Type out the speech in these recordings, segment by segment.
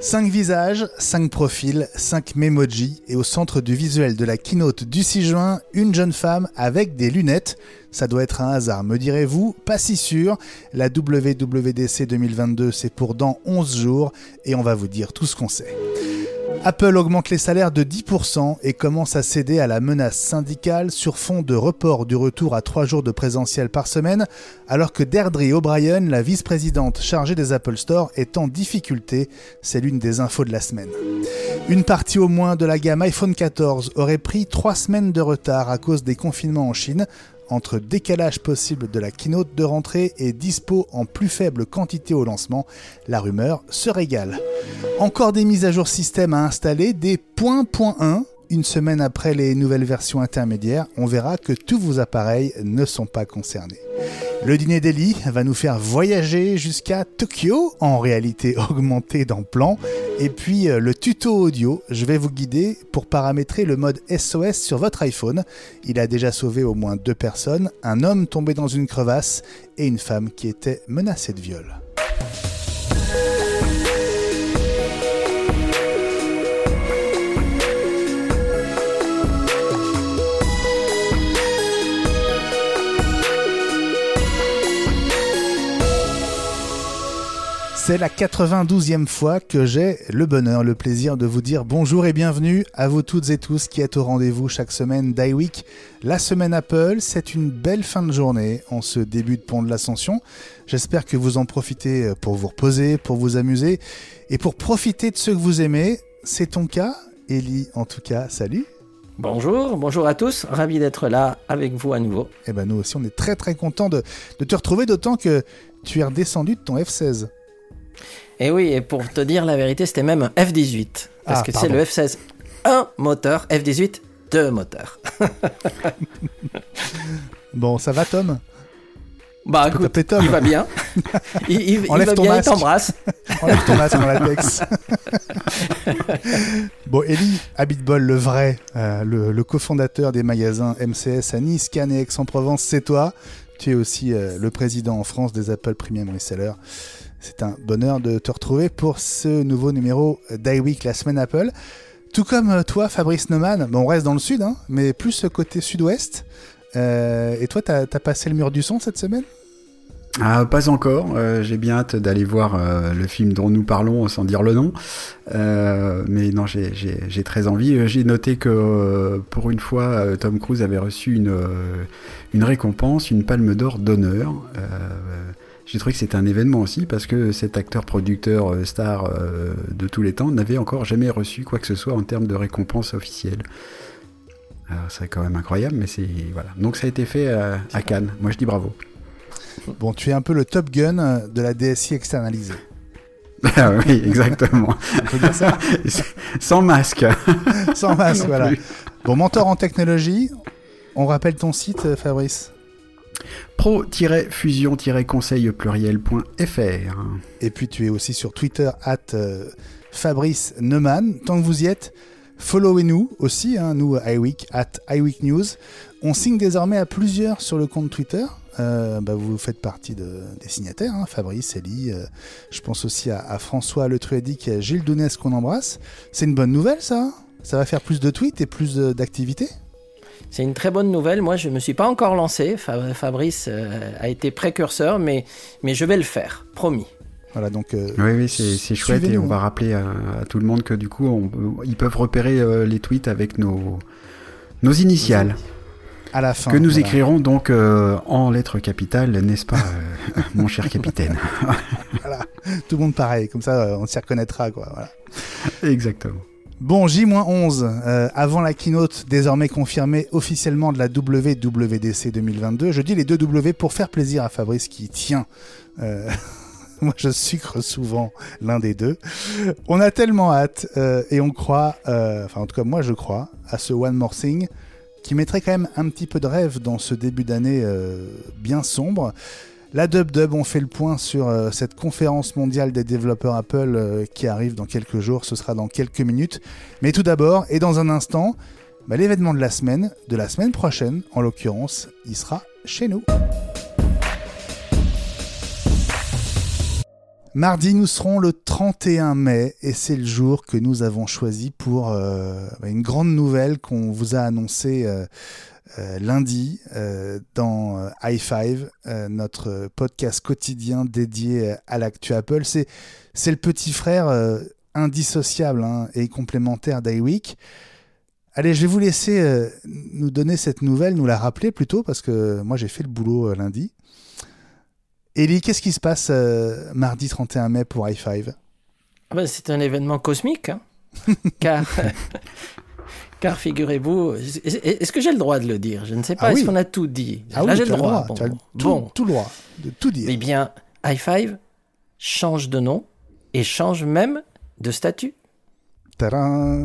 5 visages, 5 profils, 5 memojis et au centre du visuel de la keynote du 6 juin, une jeune femme avec des lunettes. Ça doit être un hasard, me direz-vous? Pas si sûr. La WWDC 2022, c'est pour dans 11 jours et on va vous dire tout ce qu'on sait. Apple augmente les salaires de 10% et commence à céder à la menace syndicale sur fond de report du retour à 3 jours de présentiel par semaine, alors que Deirdre O'Brien, la vice-présidente chargée des Apple Store, est en difficulté. C'est l'une des infos de la semaine. Une partie au moins de la gamme iPhone 14 aurait pris 3 semaines de retard à cause des confinements en Chine. Entre décalage possible de la keynote de rentrée et dispo en plus faible quantité au lancement, la rumeur se régale. Encore des mises à jour système à installer, des .1. Une semaine après les nouvelles versions intermédiaires, on verra que tous vos appareils ne sont pas concernés. Le dîner d'Eli va nous faire voyager jusqu'à Tokyo, en réalité augmentée dans Plan. Et puis le tuto audio, je vais vous guider pour paramétrer le mode SOS sur votre iPhone. Il a déjà sauvé au moins 2 personnes, un homme tombé dans une crevasse et une femme qui était menacée de viol. C'est la 92e fois que j'ai le bonheur, le plaisir de vous dire bonjour et bienvenue à vous toutes et tous qui êtes au rendez-vous chaque semaine d'iWeek. La semaine Apple, c'est une belle fin de journée en ce début de pont de l'Ascension. J'espère que vous en profitez pour vous reposer, pour vous amuser et pour profiter de ceux que vous aimez. C'est ton cas, Eli, en tout cas, salut. Bonjour à tous, ravi d'être là avec vous à nouveau. Et ben nous aussi, on est très très contents de te retrouver, d'autant que tu es redescendu de ton F16. Et oui, et pour te dire la vérité, c'était même un F18. Parce que c'est le F16, un moteur, F18, 2 moteurs. Bon, ça va Tom? Bah écoute, Tom. Il va bien. Il va bien, il t'embrasse. Enlève ton masque en latex. Bon, Eli Habitbol, le vrai, le cofondateur des magasins MCS à Nice, Cannes et Aix-en-Provence, c'est toi. Tu es aussi le président en France des Apple Premium Resellers. C'est un bonheur de te retrouver pour ce nouveau numéro d'iWeek, la semaine Apple. Tout comme toi, Fabrice Neumann, bon, on reste dans le sud, hein, mais plus côté sud-ouest. Et toi, t'as passé le mur du son cette semaine ? Pas encore. J'ai bien hâte d'aller voir le film dont nous parlons sans dire le nom. Mais non, j'ai très envie. J'ai noté que pour une fois, Tom Cruise avait reçu une récompense, une palme d'or d'honneur. J'ai trouvé que c'était un événement aussi parce que cet acteur-producteur star de tous les temps n'avait encore jamais reçu quoi que ce soit en termes de récompense officielle. Alors c'est quand même incroyable, mais c'est voilà. Donc ça a été fait à Cannes. Moi je dis bravo. Bon, tu es un peu le Top Gun de la DSI externalisée. Ah oui, exactement. On peut dire ça ? Sans masque. Sans masque, voilà. Bon, mentor en technologie, on rappelle ton site, Fabrice ? pro-fusion-conseil pluriel.fr. Et puis tu es aussi sur Twitter @Fabrice Neumann. Tant que vous y êtes, followez-nous aussi, hein, nous iWeek @iWeekNews. On signe désormais à plusieurs sur le compte Twitter. Vous faites partie des signataires, hein, Fabrice, Eli. Je pense aussi à François Le Truedic et à Gilles Dounès qu'on embrasse. C'est une bonne nouvelle, ça. Ça va faire plus de tweets et plus d'activités. C'est une très bonne nouvelle. Moi, je ne me suis pas encore lancé. Fabrice a été précurseur, mais je vais le faire, promis. Voilà, donc, oui, c'est chouette. Et on va rappeler à tout le monde que du coup, ils peuvent repérer les tweets avec nos initiales. À la fin. Que nous écrirons donc en lettres capitales, n'est-ce pas, mon cher capitaine? Voilà, tout le monde pareil, comme ça on s'y reconnaîtra, quoi. Voilà. Exactement. Bon, J-11, avant la keynote désormais confirmée officiellement de la WWDC 2022. Je dis les 2 W pour faire plaisir à Fabrice qui tient. Moi, je sucre souvent l'un des deux. On a tellement hâte et on croit, en tout cas moi je crois, à ce One More Thing qui mettrait quand même un petit peu de rêve dans ce début d'année bien sombre. La Dub, on fait le point sur cette conférence mondiale des développeurs Apple qui arrive dans quelques jours, ce sera dans quelques minutes. Mais tout d'abord, et dans un instant, l'événement de la semaine prochaine, en l'occurrence, il sera chez nous. Mardi, nous serons le 31 mai et c'est le jour que nous avons choisi pour une grande nouvelle qu'on vous a annoncée lundi dans High Five, notre podcast quotidien dédié à l'actu Apple. C'est le petit frère indissociable et complémentaire d'iWeek. Allez, je vais vous laisser nous donner cette nouvelle, nous la rappeler plutôt, parce que moi j'ai fait le boulot lundi. Élie, qu'est-ce qui se passe mardi 31 mai pour High Five ? C'est un événement cosmique, car figurez-vous, est-ce que j'ai le droit de le dire ? Je ne sais pas, est-ce qu'on a tout dit ? Là, j'ai le droit. Tu as tout le droit de tout dire. Eh bien, High Five change de nom et change même de statut. Tadam !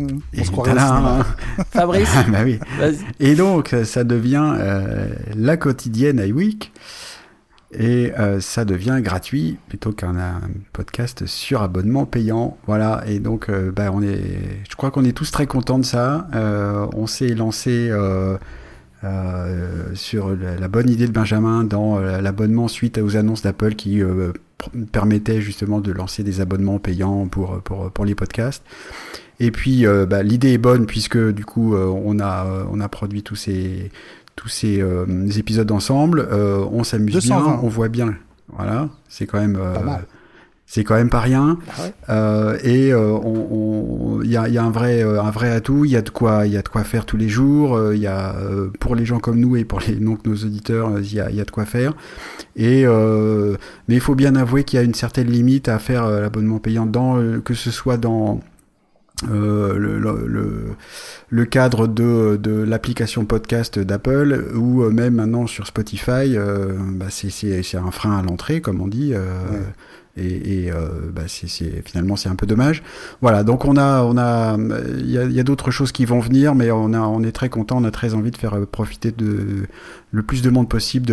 On se croirait au cinéma. Fabrice. Bah oui. Vas-y. Et donc, ça devient la quotidienne iWeek. Et ça devient gratuit plutôt qu'un podcast sur abonnement payant. Voilà. Et donc, je crois qu'on est tous très contents de ça. On s'est lancé sur la bonne idée de Benjamin dans l'abonnement suite aux annonces d'Apple qui permettait justement de lancer des abonnements payants pour les podcasts. Et puis, l'idée est bonne puisque du coup, on a produit tous ces épisodes ensemble, on s'amuse 220. Bien, on voit bien. Voilà, c'est quand même pas mal. C'est quand même pas rien. Ah ouais. Et il y a un vrai atout. Il y a de quoi faire tous les jours. Il y a pour les gens comme nous et pour nos auditeurs, il y a de quoi faire. Et mais il faut bien avouer qu'il y a une certaine limite à faire l'abonnement payant que ce soit dans le cadre de l'application podcast d'Apple ou même maintenant sur Spotify, c'est un frein à l'entrée comme on dit. Finalement c'est un peu dommage. Voilà, donc il y a d'autres choses qui vont venir, mais on est très content, on a très envie de faire profiter de le plus de monde possible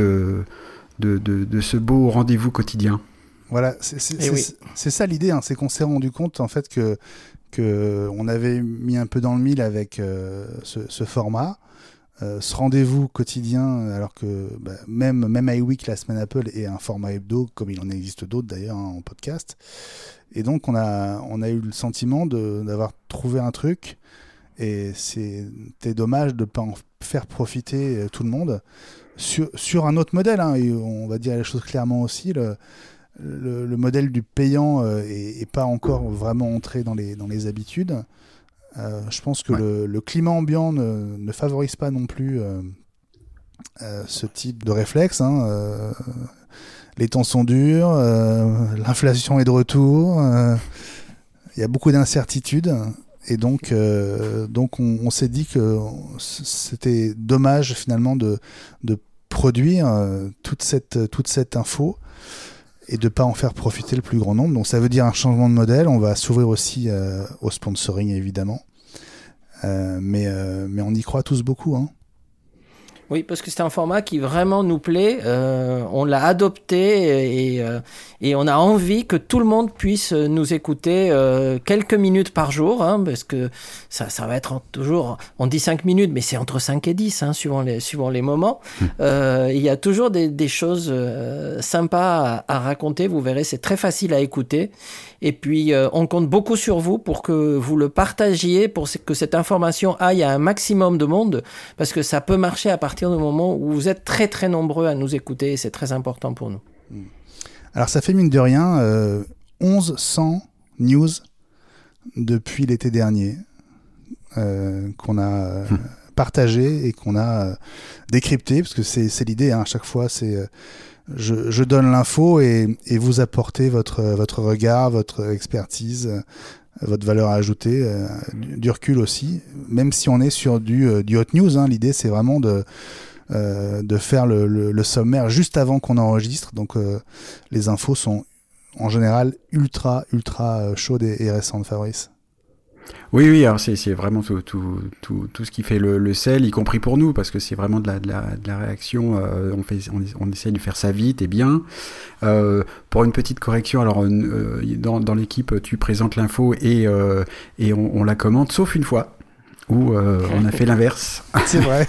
de ce beau rendez-vous quotidien. Voilà, c'est ça l'idée, c'est qu'on s'est rendu compte en fait que on avait mis un peu dans le mille avec ce format, ce rendez-vous quotidien, alors que même iWeek, la semaine Apple, est un format hebdo, comme il en existe d'autres d'ailleurs en podcast. Et donc on a eu le sentiment d'avoir trouvé un truc, et c'était dommage de ne pas en faire profiter tout le monde sur un autre modèle. Et on va dire les choses clairement aussi, le modèle du payant est pas encore vraiment entré dans les habitudes. Je pense que le climat ambiant ne favorise pas non plus ce type de réflexe. Les temps sont durs, l'inflation est de retour, il y a beaucoup d'incertitudes. Et donc on s'est dit que c'était dommage finalement de produire toute cette info et de ne pas en faire profiter le plus grand nombre. Donc ça veut dire un changement de modèle. On va s'ouvrir aussi au sponsoring, évidemment. Mais on y croit tous beaucoup. Oui, parce que c'est un format qui vraiment nous plaît. On l'a adopté et on a envie que tout le monde puisse nous écouter quelques minutes par jour, parce que ça va être toujours, on dit 5 minutes, mais c'est entre 5 et 10, suivant les moments. Il y a toujours des choses sympas à raconter. Vous verrez, c'est très facile à écouter. Et puis, on compte beaucoup sur vous pour que vous le partagiez, pour que cette information aille à un maximum de monde, parce que ça peut marcher à partir du moment où vous êtes très très nombreux à nous écouter, et c'est très important pour nous. Alors ça fait mine de rien 1100 news depuis l'été dernier qu'on a partagé et qu'on a décrypté, parce que c'est l'idée, à chaque fois c'est je donne l'info et vous apportez votre regard, votre expertise, votre valeur ajoutée, du recul aussi, même si on est sur du hot news. L'idée c'est vraiment de faire le sommaire juste avant qu'on enregistre, donc les infos sont en général ultra chaudes et récentes, Fabrice. Oui, alors c'est vraiment tout ce qui fait le sel, y compris pour nous, parce que c'est vraiment de la réaction. On essaie de faire ça vite et bien. Pour une petite correction, alors dans l'équipe, tu présentes l'info et on la commente, sauf une fois. où on a fait l'inverse. C'est vrai.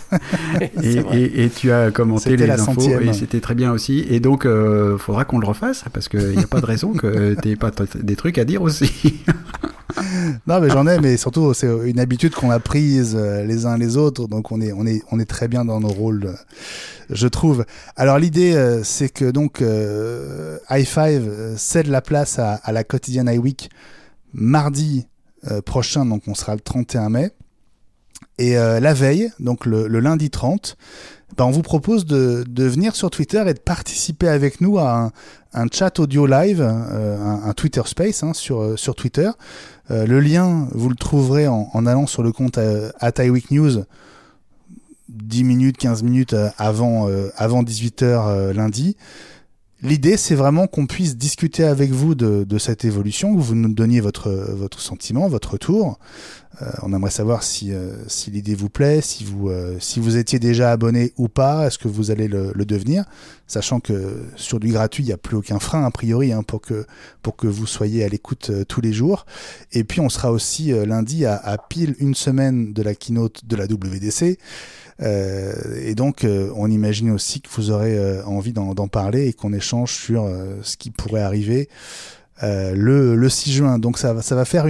et tu as commenté c'était les la infos 100e. et c'était très bien aussi. Et donc, faudra qu'on le refasse parce qu'il n'y a pas de raison que tu n'aies pas des trucs à dire aussi. Non, mais j'en ai, mais surtout, c'est une habitude qu'on a prise les uns les autres, donc on est très bien dans nos rôles, je trouve. Alors l'idée, c'est que donc i5 cède la place à la quotidienne iWeek mardi prochain, donc on sera le 31 mai. Et la veille, donc le lundi 30, on vous propose de venir sur Twitter et de participer avec nous à un chat audio live, un Twitter Space sur Twitter. Le lien, vous le trouverez en allant sur le compte @iWeekNews 10 minutes, 15 minutes avant 18h lundi. L'idée, c'est vraiment qu'on puisse discuter avec vous de cette évolution, que vous nous donniez votre sentiment, votre retour. On aimerait savoir si l'idée vous plaît, si vous étiez déjà abonné ou pas, est-ce que vous allez le devenir, sachant que sur du gratuit, il n'y a plus aucun frein a priori pour que vous soyez à l'écoute tous les jours. Et puis on sera aussi lundi à pile une semaine de la keynote de la WWDC. Et donc on imagine aussi que vous aurez envie d'en parler et qu'on échange sur ce qui pourrait arriver le 6 juin. Donc ça va faire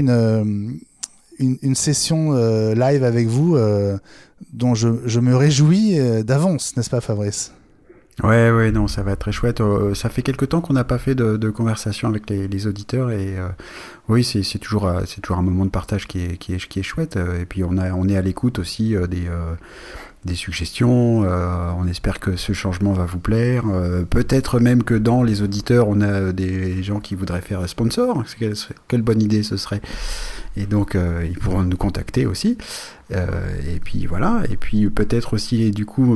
une session live avec vous dont je me réjouis d'avance, n'est-ce pas Fabrice ? Ouais, non, ça va être très chouette. Ça fait quelque temps qu'on n'a pas fait de conversation avec les auditeurs et oui, c'est toujours un moment de partage qui est chouette. Et puis on est à l'écoute aussi des suggestions. On espère que ce changement va vous plaire. Peut-être même que dans les auditeurs, on a des gens qui voudraient faire sponsor. Quelle bonne idée ce serait. Et donc, ils pourront nous contacter aussi. Et puis voilà. Et puis peut-être aussi, du coup,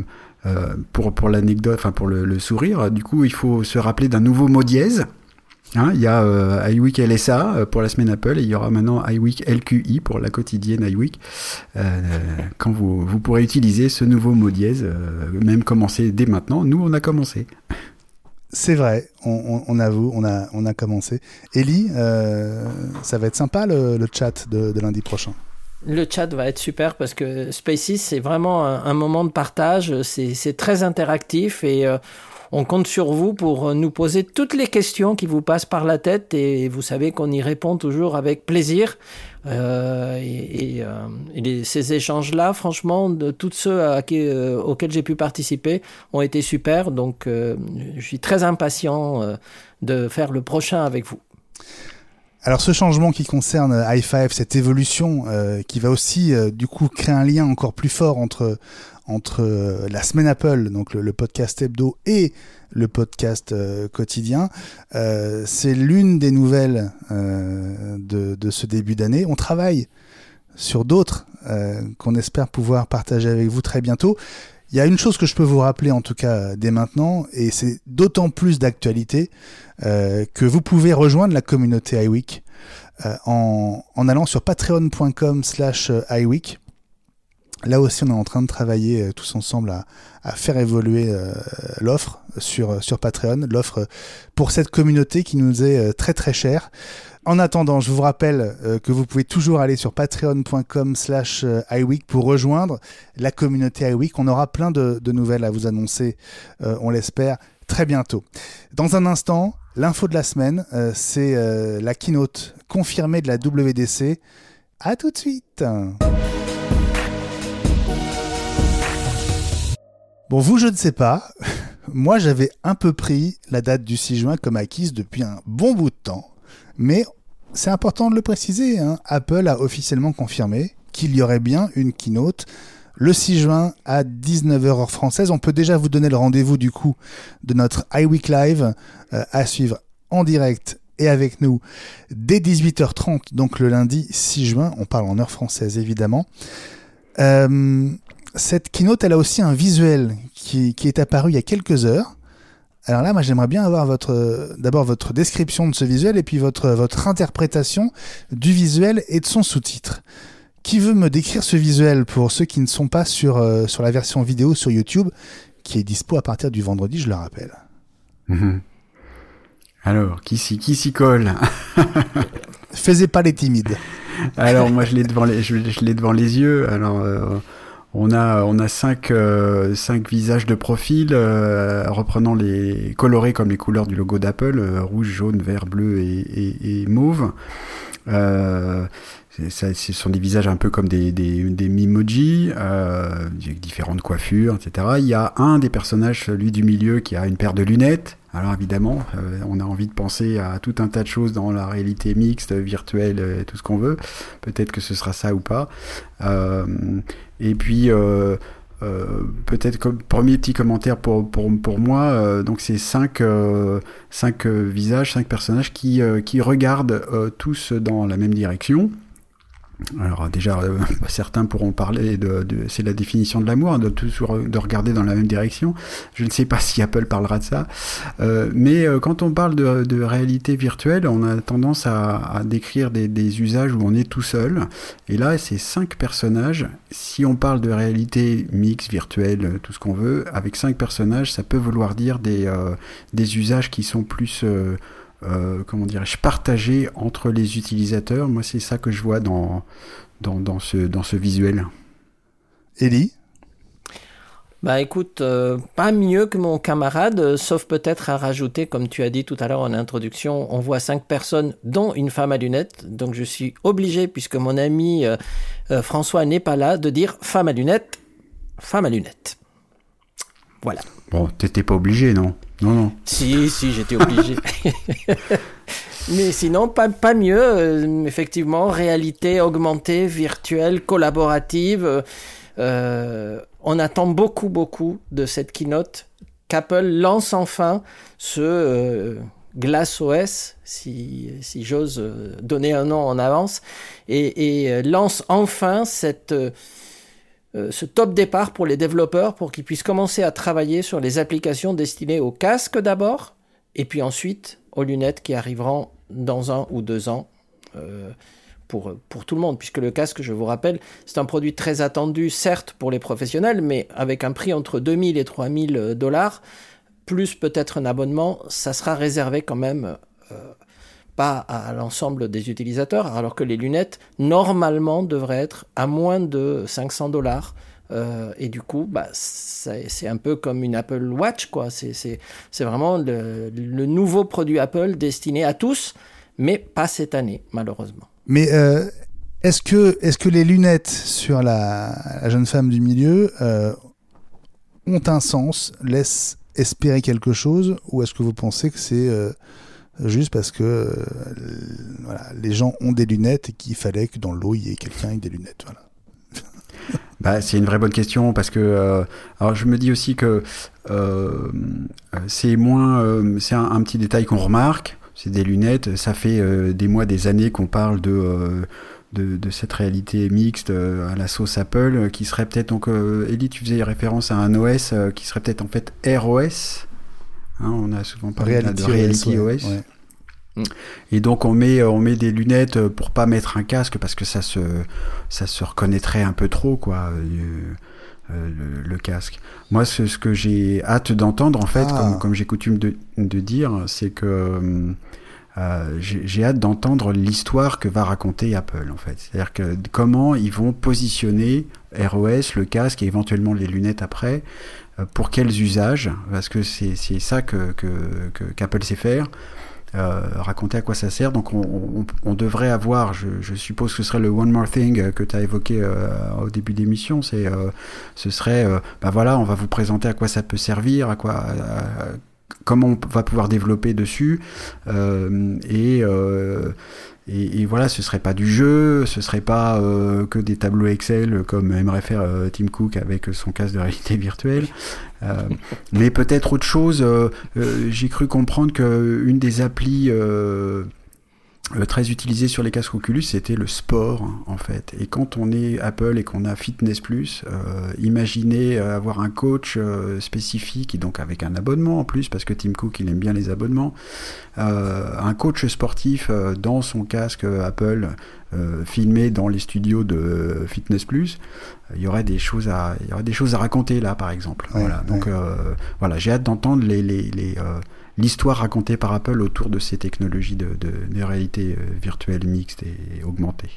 pour l'anecdote, enfin pour le sourire, du coup, il faut se rappeler d'un nouveau mot dièse. Hein, il y a iWeek LSA pour la semaine Apple et il y aura maintenant iWeek LQI pour la quotidienne iWeek. Quand vous pourrez utiliser ce nouveau mot dièse, même commencer dès maintenant. Nous, on a commencé. C'est vrai, on avoue, on a commencé. Ellie, ça va être sympa le chat de lundi prochain. Le chat va être super parce que Spaces, c'est vraiment un moment de partage. C'est très interactif et on compte sur vous pour nous poser toutes les questions qui vous passent par la tête et vous savez qu'on y répond toujours avec plaisir. Ces échanges-là, franchement, de tous ceux auxquels j'ai pu participer ont été super. Donc, je suis très impatient de faire le prochain avec vous. Alors ce changement qui concerne i5, cette évolution qui va aussi du coup créer un lien encore plus fort entre la semaine Apple, donc le podcast hebdo et le podcast quotidien, c'est l'une des nouvelles de ce début d'année. On travaille sur d'autres qu'on espère pouvoir partager avec vous très bientôt. Il y a une chose que je peux vous rappeler en tout cas dès maintenant, et c'est d'autant plus d'actualité que vous pouvez rejoindre la communauté iWeek en allant sur patreon.com/iWeek. Là aussi, on est en train de travailler tous ensemble à faire évoluer l'offre sur Patreon, l'offre pour cette communauté qui nous est très très chère. En attendant, je vous rappelle que vous pouvez toujours aller sur patreon.com/iWeek pour rejoindre la communauté iWeek. On aura plein de nouvelles à vous annoncer, on l'espère, très bientôt. Dans un instant, l'info de la semaine, c'est la keynote confirmée de la WWDC. À tout de suite. Bon, vous, je ne sais pas. Moi, j'avais un peu pris la date du 6 juin comme acquise depuis un bon bout de temps. Mais c'est important de le préciser, hein. Apple a officiellement confirmé qu'il y aurait bien une keynote le 6 juin à 19h heure française. On peut déjà vous donner le rendez-vous du coup de notre iWeek Live à suivre en direct et avec nous dès 18h30, donc le lundi 6 juin. On parle en heure française évidemment. Cette keynote, elle a aussi un visuel qui est apparu il y a quelques heures. Alors là, moi, j'aimerais bien avoir d'abord votre description de ce visuel et puis votre interprétation du visuel et de son sous-titre. Qui veut me décrire ce visuel pour ceux qui ne sont pas sur la version vidéo sur YouTube, qui est dispo à partir du vendredi, je le rappelle. Alors, qui s'y colle? Faisez pas les timides. Alors moi je l'ai devant les yeux. Alors on a cinq visages de profil reprenant les colorés comme les couleurs du logo d'Apple, rouge, jaune, vert, bleu et mauve. Ce sont des visages un peu comme des Memoji, avec différentes coiffures, etc. Il y a un des personnages, celui du milieu, qui a une paire de lunettes. Alors évidemment, on a envie de penser à tout un tas de choses dans la réalité mixte, virtuelle, tout ce qu'on veut. Peut-être que ce sera ça ou pas. Et puis, peut-être comme premier petit commentaire pour moi, donc c'est cinq visages, 5 personnages qui regardent tous dans la même direction. Alors déjà, certains pourront parler c'est la définition de l'amour, de regarder dans la même direction. Je ne sais pas si Apple parlera de ça, mais quand on parle de réalité virtuelle, on a tendance à décrire des usages où on est tout seul. Et là, c'est 5 personnages. Si on parle de réalité mixte, virtuelle, tout ce qu'on veut, avec 5 personnages, ça peut vouloir dire des usages qui sont plus comment dirais-je, partagé entre les utilisateurs. Moi, c'est ça que je vois dans ce visuel. Ellie ? Bah écoute, pas mieux que mon camarade, sauf peut-être à rajouter, comme tu as dit tout à l'heure en introduction, on voit 5 personnes, dont une femme à lunettes. Donc je suis obligé, puisque mon ami François n'est pas là, de dire femme à lunettes, femme à lunettes. Voilà. Bon, t'étais pas obligé, non ? Non. Si, j'étais obligé. Mais sinon, pas mieux. Effectivement, réalité augmentée, virtuelle, collaborative. On attend beaucoup de cette keynote qu'Apple lance enfin ce Glass OS, si j'ose donner un nom en avance, et lance enfin ce top départ pour les développeurs pour qu'ils puissent commencer à travailler sur les applications destinées aux casques d'abord, et puis ensuite aux lunettes qui arriveront dans 1 ou 2 ans pour tout le monde, puisque le casque, je vous rappelle, c'est un produit très attendu, certes pour les professionnels, mais avec un prix entre 2000 et 3000 $, plus peut-être un abonnement, ça sera réservé quand même pas à l'ensemble des utilisateurs, alors que les lunettes, normalement, devraient être à moins de 500 $. Et du coup, c'est un peu comme une Apple Watch, quoi. C'est vraiment le nouveau produit Apple destiné à tous, mais pas cette année, malheureusement. Mais est-ce que les lunettes sur la jeune femme du milieu ont un sens, laissent espérer quelque chose, ou est-ce que vous pensez que c'est juste parce que les gens ont des lunettes et qu'il fallait que dans l'eau il y ait quelqu'un avec des lunettes, voilà. C'est une vraie bonne question parce que alors je me dis aussi que c'est un petit détail qu'on remarque, c'est des lunettes, ça fait des mois, des années qu'on parle de cette réalité mixte à la sauce Apple qui serait peut-être, donc Ellie, tu faisais référence à un OS qui serait peut-être en fait ROS. On a souvent parlé de Reality OS. Ouais. Et donc on met des lunettes pour pas mettre un casque parce que ça se reconnaîtrait un peu trop, quoi, le casque. Moi, ce que j'ai hâte d'entendre, en fait, comme j'ai coutume de dire, c'est que j'ai hâte d'entendre l'histoire que va raconter Apple, en fait. C'est-à-dire que comment ils vont positionner ROS, le casque et éventuellement les lunettes après, pour quels usages, parce que c'est ça qu'Apple sait faire, raconter à quoi ça sert. Donc on devrait avoir, je suppose que ce serait le One More Thing que tu as évoqué au début d'émission, ce serait, voilà, on va vous présenter à quoi ça peut servir, comment on va pouvoir développer dessus, et voilà, ce serait pas du jeu, ce serait pas que des tableaux Excel comme aimerait faire Tim Cook avec son casque de réalité virtuelle, mais peut-être autre chose. J'ai cru comprendre qu'une des applis très utilisé sur les casques Oculus, c'était le sport, en fait. Et quand on est Apple et qu'on a Fitness Plus, imaginez avoir un coach spécifique, et donc avec un abonnement en plus, parce que Tim Cook, il aime bien les abonnements, un coach sportif dans son casque Apple, filmé dans les studios de Fitness Plus. Il y aurait des choses à raconter là, par exemple. Ouais, voilà. Donc voilà, j'ai hâte d'entendre l'histoire racontée par Apple autour de ces technologies de réalité virtuelle mixte et augmentée.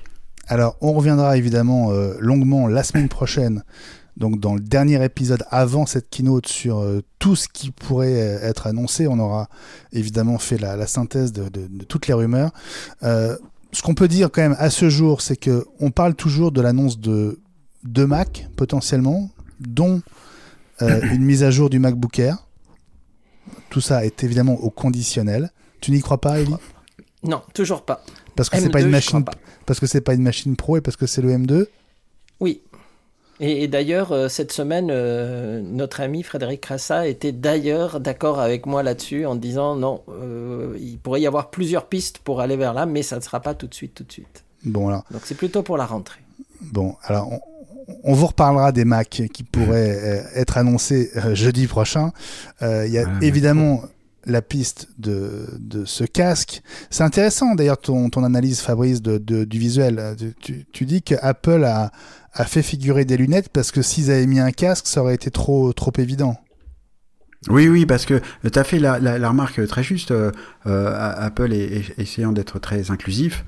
Alors, on reviendra évidemment longuement la semaine prochaine, donc dans le dernier épisode avant cette keynote, sur tout ce qui pourrait être annoncé. On aura évidemment fait la synthèse de toutes les rumeurs. Ce qu'on peut dire quand même à ce jour, c'est qu'on parle toujours de l'annonce de deux Mac, potentiellement, dont une mise à jour du MacBook Air. Tout ça est évidemment au conditionnel. Tu n'y crois pas, Ellie ? Non, toujours pas. Parce que M2, c'est pas une machine. pas. Parce que c'est pas une machine pro et parce que c'est le M2. Oui. Et d'ailleurs, cette semaine, notre ami Frédéric Crassa était d'ailleurs d'accord avec moi là-dessus en disant non, il pourrait y avoir plusieurs pistes pour aller vers là, mais ça ne sera pas tout de suite. Bon, alors. Donc c'est plutôt pour la rentrée. Bon, alors on vous reparlera des Mac qui pourraient être annoncés jeudi prochain. Il y a évidemment la piste de ce casque. C'est intéressant d'ailleurs ton analyse, Fabrice, du visuel. Tu dis qu'Apple a fait figurer des lunettes parce que s'ils avaient mis un casque, ça aurait été trop évident. Oui, parce que tu as fait la remarque très juste. Apple est essayant d'être très inclusif.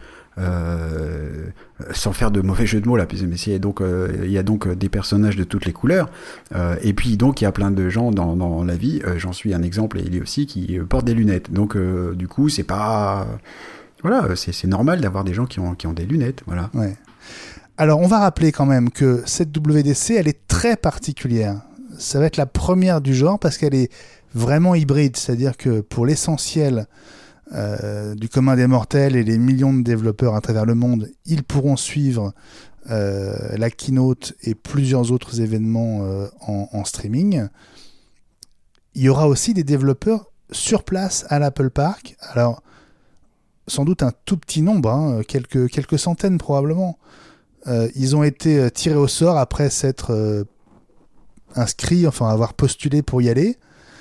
Sans faire de mauvais jeu de mots là, mais il y a donc des personnages de toutes les couleurs, et puis donc il y a plein de gens dans la vie, j'en suis un exemple, et il est aussi qui portent des lunettes, donc du coup c'est pas, voilà, c'est normal d'avoir des gens qui ont des lunettes, voilà. Ouais. Alors on va rappeler quand même que cette WDC elle est très particulière, ça va être la première du genre parce qu'elle est vraiment hybride, c'est-à-dire que pour l'essentiel du commun des mortels et les millions de développeurs à travers le monde, ils pourront suivre la keynote et plusieurs autres événements en streaming. Il y aura aussi des développeurs sur place à l'Apple Park. Alors, sans doute un tout petit nombre, quelques centaines probablement. Ils ont été tirés au sort après s'être inscrits, enfin avoir postulé pour y aller.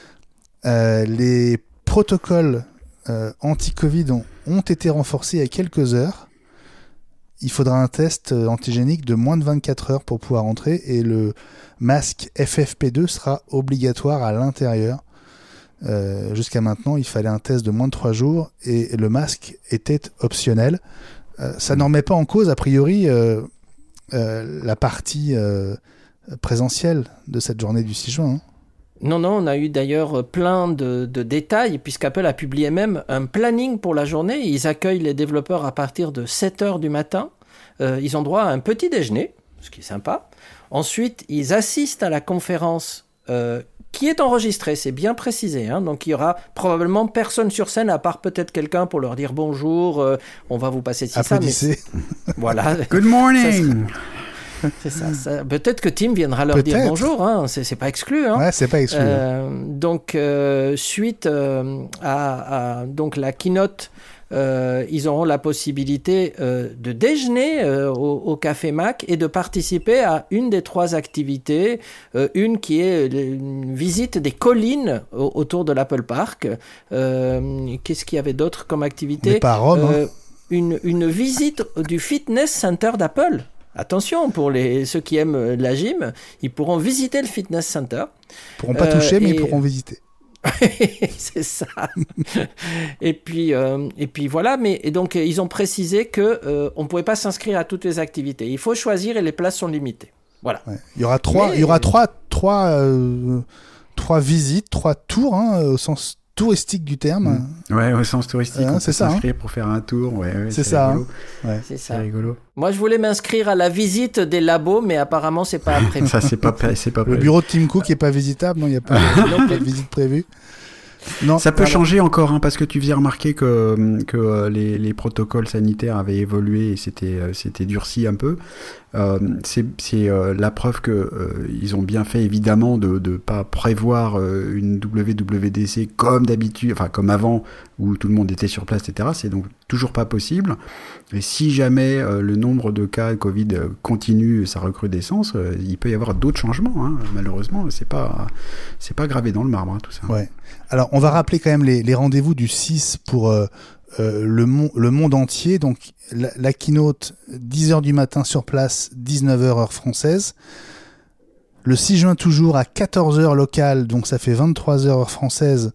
Les protocoles anti-Covid ont été renforcés il y a quelques heures. Il faudra un test antigénique de moins de 24 heures pour pouvoir entrer et le masque FFP2 sera obligatoire à l'intérieur. Jusqu'à maintenant, il fallait un test de moins de 3 jours et le masque était optionnel. Ça n'en remet pas en cause, a priori, la partie présentielle de cette journée du 6 juin. Non, on a eu d'ailleurs plein de détails, puisqu'Apple a publié même un planning pour la journée. Ils accueillent les développeurs à partir de 7h du matin. Ils ont droit à un petit déjeuner, ce qui est sympa. Ensuite, ils assistent à la conférence qui est enregistrée, c'est bien précisé. Donc, il y aura probablement personne sur scène, à part peut-être quelqu'un pour leur dire bonjour, on va vous passer ci, ça. Mais... Voilà. Good morning. C'est ça. Peut-être que Tim viendra leur dire bonjour, c'est pas exclu. Ouais, c'est pas exclu. Donc, suite à donc la keynote, ils auront la possibilité de déjeuner au Café Mac et de participer à une des 3 activités. Une qui est une visite des collines autour de l'Apple Park. Qu'est-ce qu'il y avait d'autre comme activité ? On n'est pas à Rome. Une visite du fitness center d'Apple. Attention, pour ceux qui aiment la gym, ils pourront visiter le fitness center. Ils pourront pas toucher, mais ils pourront visiter. C'est ça. et puis voilà. Et donc ils ont précisé que on pouvait pas s'inscrire à toutes les activités. Il faut choisir et les places sont limitées. Voilà. Ouais. Il y aura trois visites, 3 tours au sens touristique du terme. Ouais, au sens touristique, on peut s'inscrire pour faire un tour. Ouais, c'est ça. Rigolo. C'est ça. Rigolo. Moi, je voulais m'inscrire à la visite des labos, mais apparemment, c'est pas prévu. Ça, c'est pas prévu. Le bureau de Tim Cook est pas visitable, non, il n'y a pas de visite prévue. Non, ça peut changer encore, parce que tu faisais remarquer que les protocoles sanitaires avaient évolué et c'était durci un peu. C'est la preuve que ils ont bien fait évidemment de pas prévoir une WWDC comme d'habitude, enfin comme avant où tout le monde était sur place, etc. C'est donc toujours pas possible. Et si jamais le nombre de cas de Covid continue sa recrudescence, il peut y avoir d'autres changements. Malheureusement, c'est pas gravé dans le marbre, tout ça. Ouais. Alors, on va rappeler quand même les rendez-vous du 6 pour le monde entier. Donc, la keynote, 10h du matin sur place, 19h heure française. Le 6 juin toujours à 14h locale, donc ça fait 23h heure française,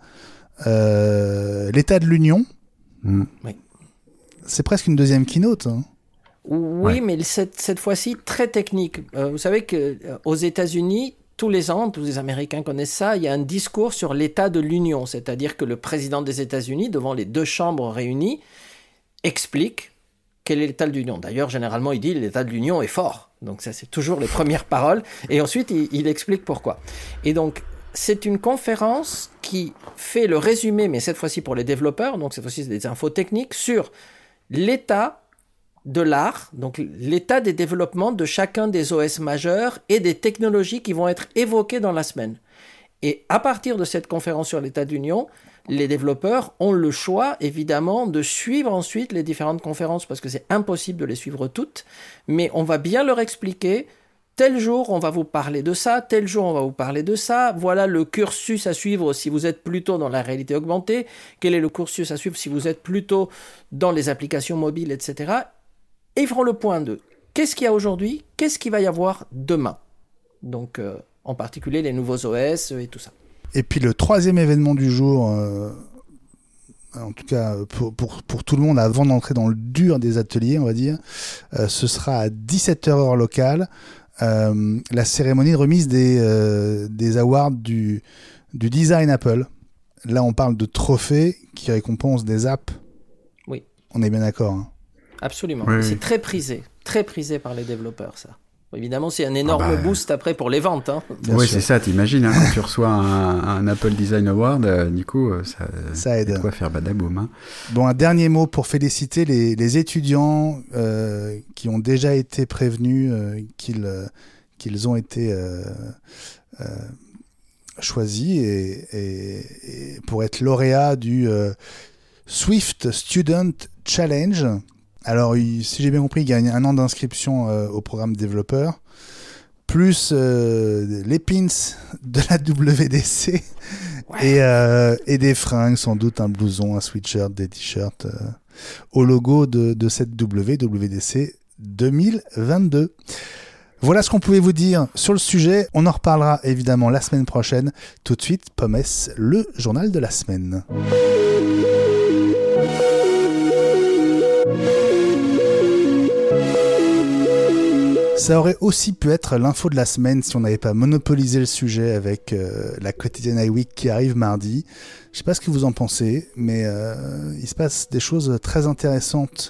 l'état de l'Union. Oui. C'est presque une deuxième keynote. Oui, mais cette fois-ci très technique. Vous savez qu'aux États-Unis, tous les ans, tous les Américains connaissent ça, il y a un discours sur l'état de l'Union, c'est-à-dire que le président des États-Unis, devant les deux chambres réunies, explique quel est l'état de l'Union. D'ailleurs, généralement, il dit l'état de l'Union est fort. Donc ça, c'est toujours les premières paroles. Et ensuite, il explique pourquoi. Et donc, c'est une conférence qui fait le résumé, mais cette fois-ci pour les développeurs, donc cette fois-ci, c'est des infos techniques, sur l'état de l'art, donc l'état des développements de chacun des OS majeurs et des technologies qui vont être évoquées dans la semaine. Et à partir de cette conférence sur l'état de l'Union, les développeurs ont le choix, évidemment, de suivre ensuite les différentes conférences, parce que c'est impossible de les suivre toutes, mais on va bien leur expliquer, tel jour on va vous parler de ça, tel jour on va vous parler de ça, voilà le cursus à suivre si vous êtes plutôt dans la réalité augmentée, quel est le cursus à suivre si vous êtes plutôt dans les applications mobiles, etc. Et ils feront le point de qu'est-ce qu'il y a aujourd'hui, qu'est-ce qu'il va y avoir demain. Donc, en particulier les nouveaux OS et tout ça. Et puis le troisième événement du jour, en tout cas pour tout le monde, avant d'entrer dans le dur des ateliers, on va dire, ce sera à 17h heure locale, la cérémonie de remise des awards du design Apple. Là, on parle de trophées qui récompensent des apps. Oui. On est bien d'accord, hein. Absolument. Oui, c'est oui. très prisé par les développeurs, ça. Évidemment, c'est un énorme boost après pour les ventes. Hein. Oui, c'est ça, t'imagines, hein, quand tu reçois un Apple Design Award, du coup, ça aide. De quoi faire badaboum. Hein. Bon, un dernier mot pour féliciter les étudiants qui ont déjà été prévenus qu'ils ont été choisis et pour être lauréats du Swift Student Challenge. Alors, si j'ai bien compris, il gagne 1 an d'inscription au programme développeur, plus les pins de la WDC et des fringues, sans doute un blouson, un sweatshirt, des t-shirts au logo de cette WDC 2022. Voilà ce qu'on pouvait vous dire sur le sujet. On en reparlera évidemment la semaine prochaine. Tout de suite, Pommes, le journal de la semaine. Ça aurait aussi pu être l'info de la semaine si on n'avait pas monopolisé le sujet avec la quotidienne iWeek qui arrive mardi. Je ne sais pas ce que vous en pensez, mais il se passe des choses très intéressantes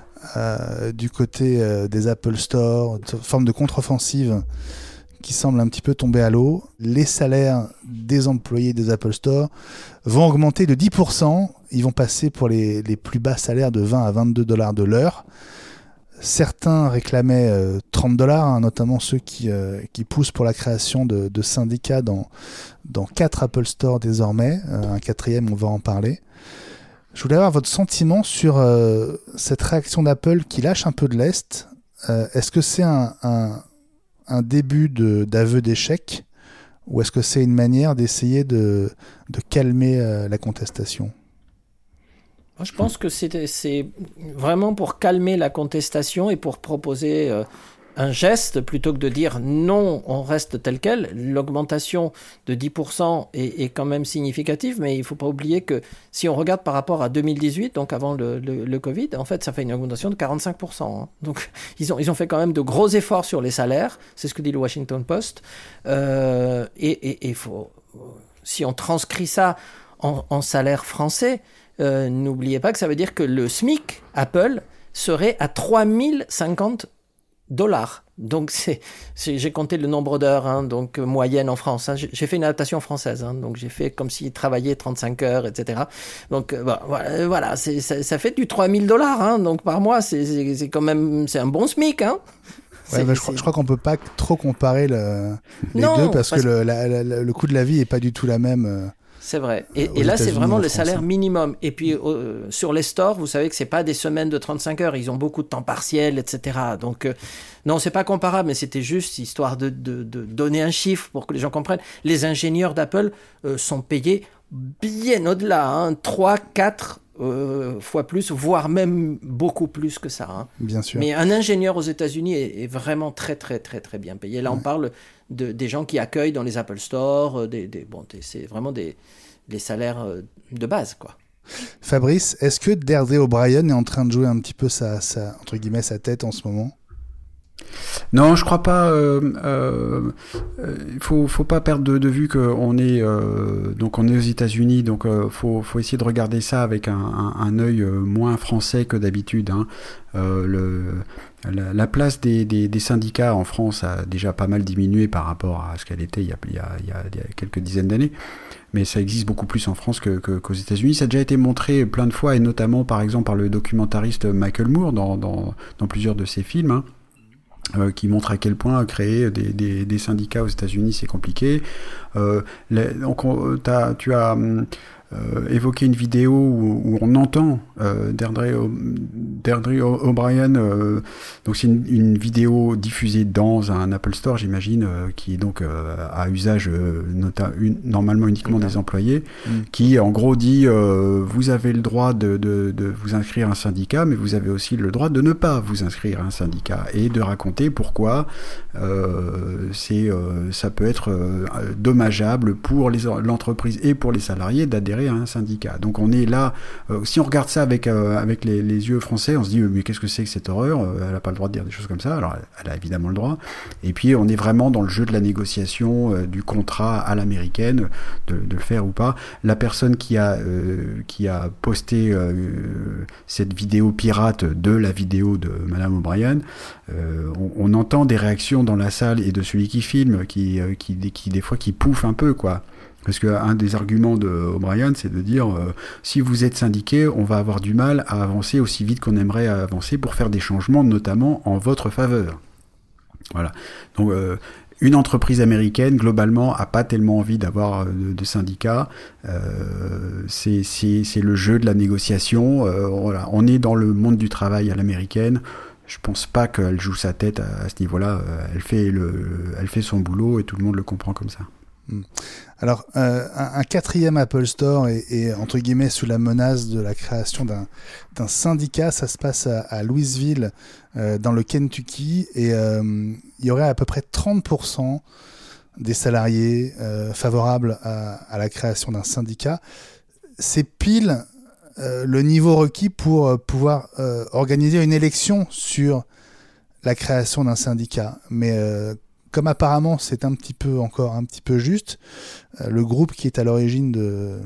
du côté des Apple Store, une forme de contre-offensive qui semble un petit peu tomber à l'eau. Les salaires des employés des Apple Store vont augmenter de 10%. Ils vont passer pour les plus bas salaires de 20 à 22 $ de l'heure. Certains réclamaient 30 $, hein, notamment ceux qui poussent pour la création de syndicats dans 4 Apple Store désormais. Un 4e, on va en parler. Je voulais avoir votre sentiment sur cette réaction d'Apple qui lâche un peu de lest. Est-ce que c'est un début d'aveu d'échec ou est-ce que c'est une manière d'essayer de calmer la contestation ? Moi, je pense que c'est vraiment pour calmer la contestation et pour proposer un geste plutôt que de dire non, on reste tel quel. L'augmentation de 10% est quand même significative, mais il ne faut pas oublier que si on regarde par rapport à 2018, donc avant le Covid, en fait, ça fait une augmentation de 45%. Hein. Donc, ils ont fait quand même de gros efforts sur les salaires. C'est ce que dit le Washington Post. Et si on transcrit ça en salaire français, n'oubliez pas que ça veut dire que le SMIC Apple serait à 3050 $. Donc j'ai compté le nombre d'heures, hein, donc moyenne en France. Hein. J'ai fait une adaptation française, hein, donc j'ai fait comme s'il travaillait 35 heures, etc. Donc voilà, ça fait du 3000 $, hein, donc par mois, c'est quand même un bon SMIC, hein. Ouais, je crois qu'on peut pas trop comparer les deux parce que le coût de la vie est pas du tout la même. C'est vrai. Et là, c'est vraiment le salaire minimum. Et puis, sur les stores, vous savez que c'est pas des semaines de 35 heures. Ils ont beaucoup de temps partiel, etc. Donc, non, c'est pas comparable, mais c'était juste histoire de donner un chiffre pour que les gens comprennent. Les ingénieurs d'Apple sont payés bien au-delà, hein, 3, 4 fois plus, voire même beaucoup plus que ça. Hein. Bien sûr. Mais un ingénieur aux États-Unis est vraiment très, très, très, très bien payé. Là, on parle des gens qui accueillent dans les Apple Store, c'est vraiment des salaires de base, quoi. Fabrice, est-ce que Deirdre O'Brien est en train de jouer un petit peu entre guillemets, sa tête en ce moment ? Non, je crois pas. Faut pas perdre de vue qu'on est donc on est aux États-Unis, donc faut essayer de regarder ça avec un œil moins français que d'habitude. Hein. La place des syndicats en France a déjà pas mal diminué par rapport à ce qu'elle était il y a quelques dizaines d'années. Mais ça existe beaucoup plus en France qu'aux États-Unis. Ça a déjà été montré plein de fois, et notamment par exemple par le documentariste Michael Moore dans plusieurs de ses films. Hein. Qui montre à quel point créer des syndicats aux États-Unis c'est compliqué. Donc tu as évoqué une vidéo où on entend Deirdre O'Brien. Donc c'est une vidéo diffusée dans un Apple Store, j'imagine, qui est donc à usage normalement uniquement des employés, qui en gros dit vous avez le droit de vous inscrire à un syndicat, mais vous avez aussi le droit de ne pas vous inscrire à un syndicat, et de raconter pourquoi ça peut être dommageable pour l'entreprise et pour les salariés d'adhérer à un syndicat. Donc on est là, si on regarde ça avec les yeux français, on se dit mais qu'est-ce que c'est que cette horreur, elle n'a pas le droit de dire des choses comme ça. Alors elle a évidemment le droit, et puis on est vraiment dans le jeu de la négociation, du contrat à l'américaine, de le faire ou pas. La personne qui a posté cette vidéo pirate de la vidéo de Madame O'Brien, on entend des réactions dans la salle et de celui qui filme qui des fois qui pouffe un peu, quoi. Parce qu'un des arguments de O'Brien, c'est de dire si vous êtes syndiqué, on va avoir du mal à avancer aussi vite qu'on aimerait avancer pour faire des changements, notamment en votre faveur. Voilà. Donc une entreprise américaine, globalement, a pas tellement envie d'avoir de syndicats. C'est le jeu de la négociation. Voilà. On est dans le monde du travail à l'américaine. Je pense pas qu'elle joue sa tête à ce niveau-là. Elle fait son boulot et tout le monde le comprend comme ça. Alors, un quatrième Apple Store est entre guillemets sous la menace de la création d'un syndicat. Ça se passe à Louisville, dans le Kentucky, et il y aurait à peu près 30% des salariés favorables à la création d'un syndicat. C'est pile le niveau requis pour pouvoir organiser une élection sur la création d'un syndicat. Mais comme apparemment c'est encore un petit peu juste, le groupe qui est à l'origine de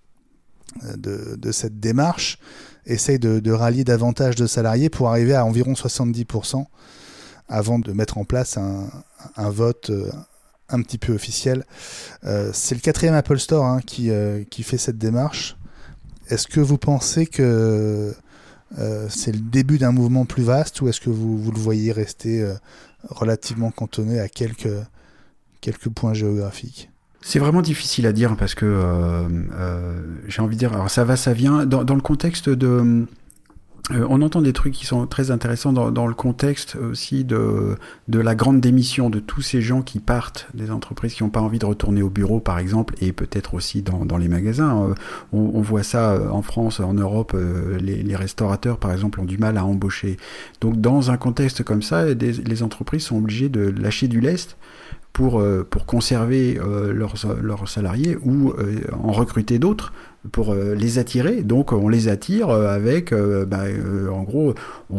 cette démarche essaye de rallier davantage de salariés pour arriver à environ 70% avant de mettre en place un vote un petit peu officiel. C'est le quatrième Apple Store qui fait cette démarche. Est-ce que vous pensez que c'est le début d'un mouvement plus vaste, ou est-ce que vous le voyez rester relativement cantonné à quelques points géographiques? C'est vraiment difficile à dire parce que j'ai envie de dire, alors ça va, ça vient, dans le contexte de... on entend des trucs qui sont très intéressants dans le contexte aussi de la grande démission de tous ces gens qui partent des entreprises, qui n'ont pas envie de retourner au bureau par exemple, et peut-être aussi dans les magasins. On voit ça en France, en Europe, les restaurateurs par exemple ont du mal à embaucher. Donc dans un contexte comme ça, les entreprises sont obligées de lâcher du lest pour conserver leurs salariés, ou en recruter d'autres pour les attirer. Donc on les attire avec en gros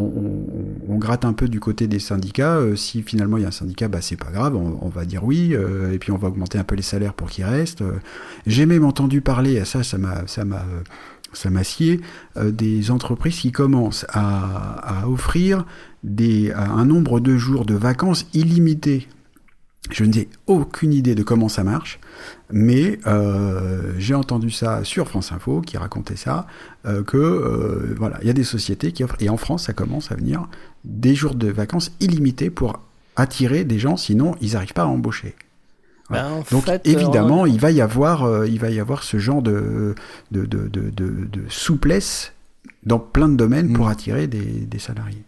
on gratte un peu du côté des syndicats. Si finalement il y a un syndicat, c'est pas grave, on va dire oui, et puis on va augmenter un peu les salaires pour qu'ils restent. J'ai même entendu parler, ça m'a scié, des entreprises qui commencent à offrir un nombre de jours de vacances illimités. Je n'ai aucune idée de comment ça marche, mais j'ai entendu ça sur France Info qui racontait ça, voilà, il y a des sociétés qui offrent, et en France ça commence à venir, des jours de vacances illimités pour attirer des gens, sinon ils n'arrivent pas à embaucher. Voilà. Donc évidemment, il va y avoir ce genre de souplesse dans plein de domaines pour attirer des salariés.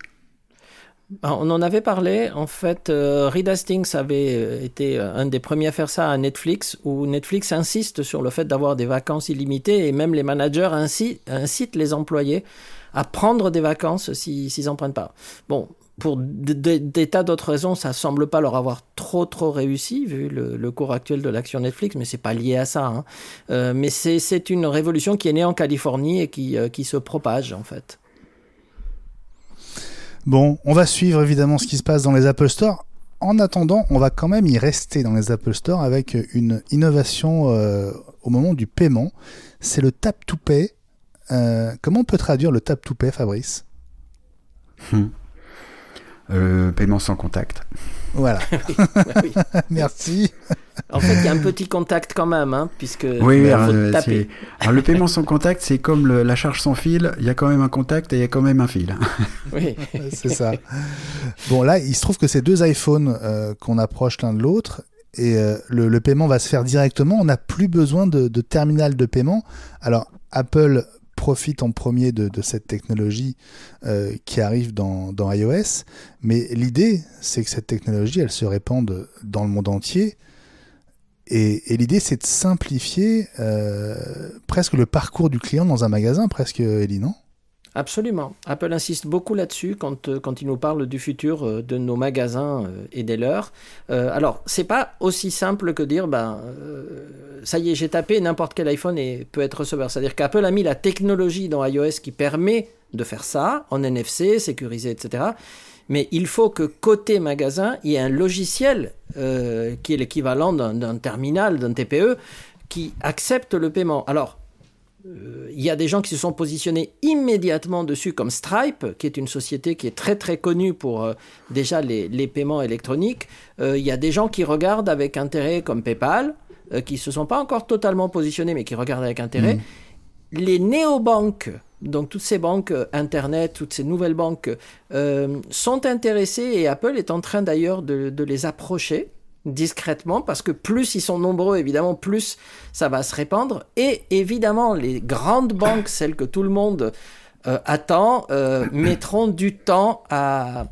On en avait parlé, en fait, Reed Hastings avait été un des premiers à faire ça à Netflix, où Netflix insiste sur le fait d'avoir des vacances illimitées, et même les managers incitent les employés à prendre des vacances s'ils n'en prennent pas. Bon, pour des tas d'autres raisons, ça semble pas leur avoir trop réussi, vu le cours actuel de l'action Netflix, mais c'est pas lié à ça. Mais c'est une révolution qui est née en Californie et qui se propage, en fait. Bon, on va suivre évidemment ce qui se passe dans les Apple Store. En attendant, on va quand même y rester dans les Apple Store avec une innovation au moment du paiement. C'est le Tap to Pay. Comment on peut traduire le Tap to Pay, Fabrice ? Paiement sans contact. Voilà. Oui. Merci. En fait, il y a un petit contact quand même, puisque oui, faut taper. Alors, le paiement sans contact, c'est comme la charge sans fil. Il y a quand même un contact et il y a quand même un fil. Oui. C'est ça. Bon, là, il se trouve que c'est 2 iPhones qu'on approche l'un de l'autre. Et le paiement va se faire directement. On n'a plus besoin de terminal de paiement. Alors, Apple profite en premier de cette technologie qui arrive dans iOS. Mais l'idée, c'est que cette technologie, elle se répande dans le monde entier. Et l'idée, c'est de simplifier presque le parcours du client dans un magasin, presque, Elie, non ? Absolument. Apple insiste beaucoup là-dessus quand il nous parle du futur de nos magasins et des leurs. Alors, c'est pas aussi simple que dire, ça y est, j'ai tapé, n'importe quel iPhone peut être receveur. C'est-à-dire qu'Apple a mis la technologie dans iOS qui permet de faire ça, en NFC, sécurisé, etc. Mais il faut que côté magasin, il y ait un logiciel qui est l'équivalent d'un terminal, d'un TPE, qui accepte le paiement. Alors, il y a des gens qui se sont positionnés immédiatement dessus, comme Stripe, qui est une société qui est très très connue pour déjà les paiements électroniques. Il y a des gens qui regardent avec intérêt, comme PayPal, qui ne se sont pas encore totalement positionnés, mais qui regardent avec intérêt. Les néobanques, donc toutes ces banques Internet, toutes ces nouvelles banques, sont intéressées, et Apple est en train d'ailleurs de les approcher discrètement, parce que plus ils sont nombreux, évidemment, plus ça va se répandre. Et évidemment, les grandes banques, celles que tout le monde attend, mettront du temps à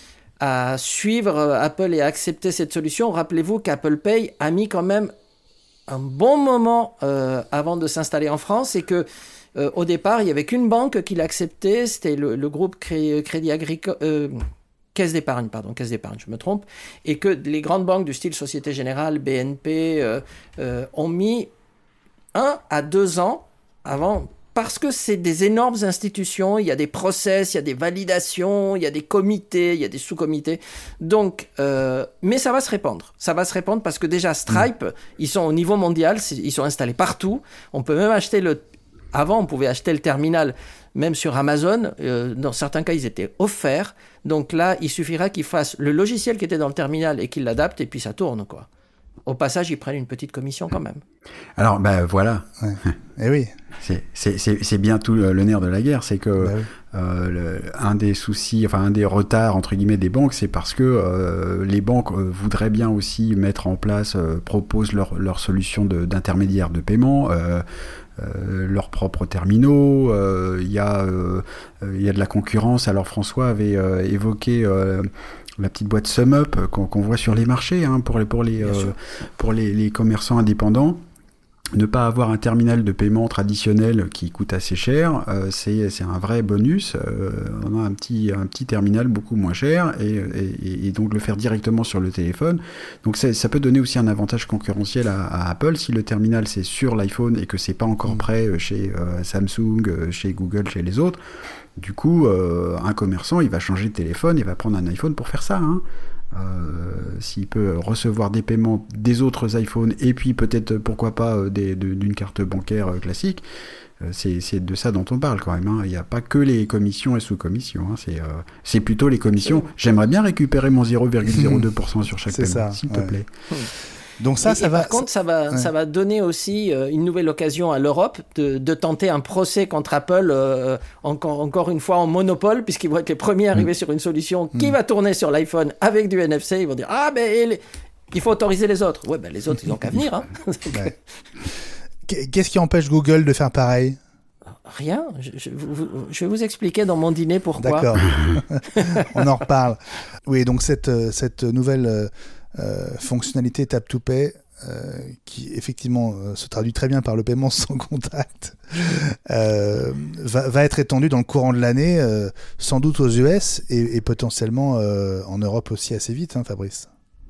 suivre Apple et à accepter cette solution. Rappelez-vous qu'Apple Pay a mis quand même un bon moment avant de s'installer en France, et que au départ, il n'y avait qu'une banque qui l'acceptait, c'était le groupe Crédit Agricole... Caisse d'épargne, je me trompe, et que les grandes banques du style Société Générale, BNP, ont mis 1 à 2 ans avant, parce que c'est des énormes institutions, il y a des process, il y a des validations, il y a des comités, il y a des sous-comités, donc, mais ça va se répandre parce que déjà Stripe, ils sont au niveau mondial, ils sont installés partout, on peut même acheter avant on pouvait acheter le terminal même sur Amazon, dans certains cas ils étaient offerts, donc là il suffira qu'ils fassent le logiciel qui était dans le terminal et qu'ils l'adaptent, et puis ça tourne, quoi. Au passage, ils prennent une petite commission quand même. Alors, voilà. Ouais. Eh oui. C'est bien tout le nerf de la guerre, c'est que un des soucis, enfin un des retards entre guillemets des banques, c'est parce que les banques voudraient bien aussi mettre en place, proposent leur solution d'intermédiaire de paiement. Leurs propres terminaux, il y a de la concurrence. Alors François avait évoqué la petite boîte SumUp qu'on voit sur les marchés, pour les commerçants indépendants. Ne pas avoir un terminal de paiement traditionnel qui coûte assez cher, c'est un vrai bonus. On a un petit terminal beaucoup moins cher, et donc le faire directement sur le téléphone. Donc ça peut donner aussi un avantage concurrentiel à Apple si le terminal c'est sur l'iPhone et que c'est pas encore prêt chez Samsung, chez Google, chez les autres. Du coup, un commerçant, il va changer de téléphone, il va prendre un iPhone pour faire ça. S'il peut recevoir des paiements des autres iPhones, et puis peut-être, pourquoi pas, d'une carte bancaire classique, c'est de ça dont on parle quand même. Il n'y a pas que les commissions et sous-commissions. C'est plutôt les commissions. J'aimerais bien récupérer mon 0,02% sur chaque paiement, s'il te plaît. Donc ça va. Par contre, ça va donner aussi une nouvelle occasion à l'Europe de tenter un procès contre Apple, encore une fois en monopole, puisqu'ils vont être les premiers arrivés sur une solution qui va tourner sur l'iPhone avec du NFC. Ils vont dire il faut autoriser les autres. Ouais, les autres, ils n'ont qu'à venir. Qu'est-ce qui empêche Google de faire pareil ? Rien. Je vais vous expliquer dans mon dîner pourquoi. D'accord. On en reparle. Oui, donc cette nouvelle fonctionnalité Tap to Pay, qui effectivement se traduit très bien par le paiement sans contact, va être étendu dans le courant de l'année, sans doute aux US et potentiellement en Europe aussi assez vite, hein, Fabrice.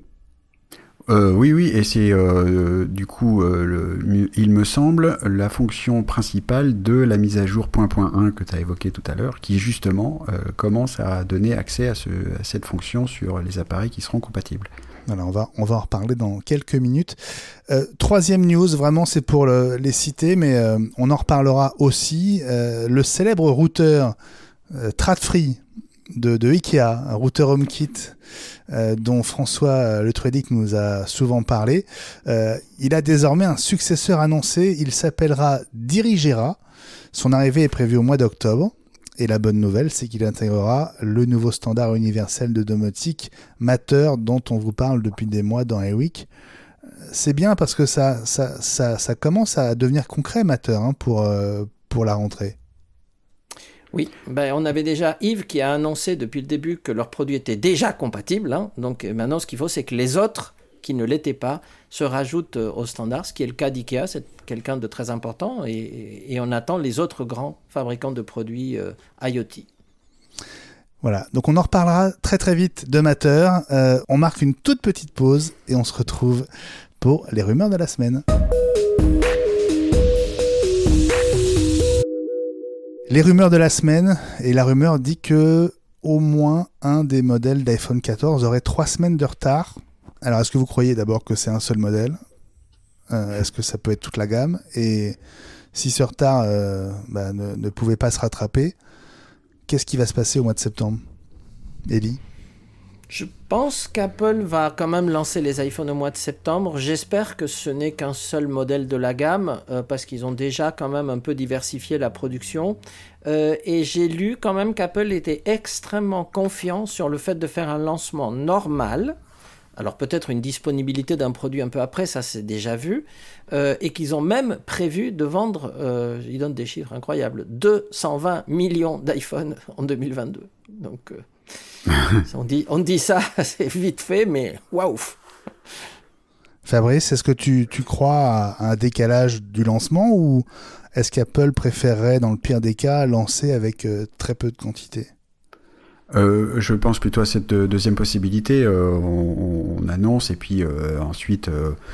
Oui, et c'est du coup, il me semble, la fonction principale de la mise à jour .1 que tu as évoqué tout à l'heure, qui justement commence à donner accès à cette fonction sur les appareils qui seront compatibles. Voilà, on va en reparler dans quelques minutes. Troisième news, vraiment c'est pour les citer, mais on en reparlera aussi. Le célèbre routeur Tradfri de Ikea, un routeur HomeKit dont François Le Truedic nous a souvent parlé. Il a désormais un successeur annoncé, il s'appellera Dirigera. Son arrivée est prévue au mois d'octobre. Et la bonne nouvelle, c'est qu'il intégrera le nouveau standard universel de domotique Matter dont on vous parle depuis des mois dans eWeek. C'est bien parce que ça commence à devenir concret, Matter, hein, pour la rentrée. Oui, on avait déjà Yves qui a annoncé depuis le début que leurs produits étaient déjà compatibles. Hein. Donc maintenant, ce qu'il faut, c'est que les autres qui ne l'étaient pas se rajoutent au standard, ce qui est le cas d'IKEA, c'est quelqu'un de très important, et on attend les autres grands fabricants de produits IoT. Voilà, donc on en reparlera très très vite de Matter. On marque une toute petite pause et on se retrouve pour les rumeurs de la semaine. Les rumeurs de la semaine, et la rumeur dit que au moins un des modèles d'iPhone 14 aurait 3 semaines de retard. Alors, est-ce que vous croyez d'abord que c'est un seul modèle ? Est-ce que ça peut être toute la gamme ? Et si ce retard ne pouvait pas se rattraper, qu'est-ce qui va se passer au mois de septembre ? Ellie ? Je pense qu'Apple va quand même lancer les iPhones au mois de septembre. J'espère que ce n'est qu'un seul modèle de la gamme, parce qu'ils ont déjà quand même un peu diversifié la production. Et j'ai lu quand même qu'Apple était extrêmement confiant sur le fait de faire un lancement normal. Alors peut-être une disponibilité d'un produit un peu après, ça c'est déjà vu, et qu'ils ont même prévu de vendre, ils donnent des chiffres incroyables, 220 millions d'iPhone en 2022. Donc on dit ça, c'est vite fait, mais waouh. Fabrice, est-ce que tu crois à un décalage du lancement, ou est-ce qu'Apple préférerait, dans le pire des cas, lancer avec très peu de quantité ? Je pense plutôt à cette deuxième possibilité. On annonce et puis ensuite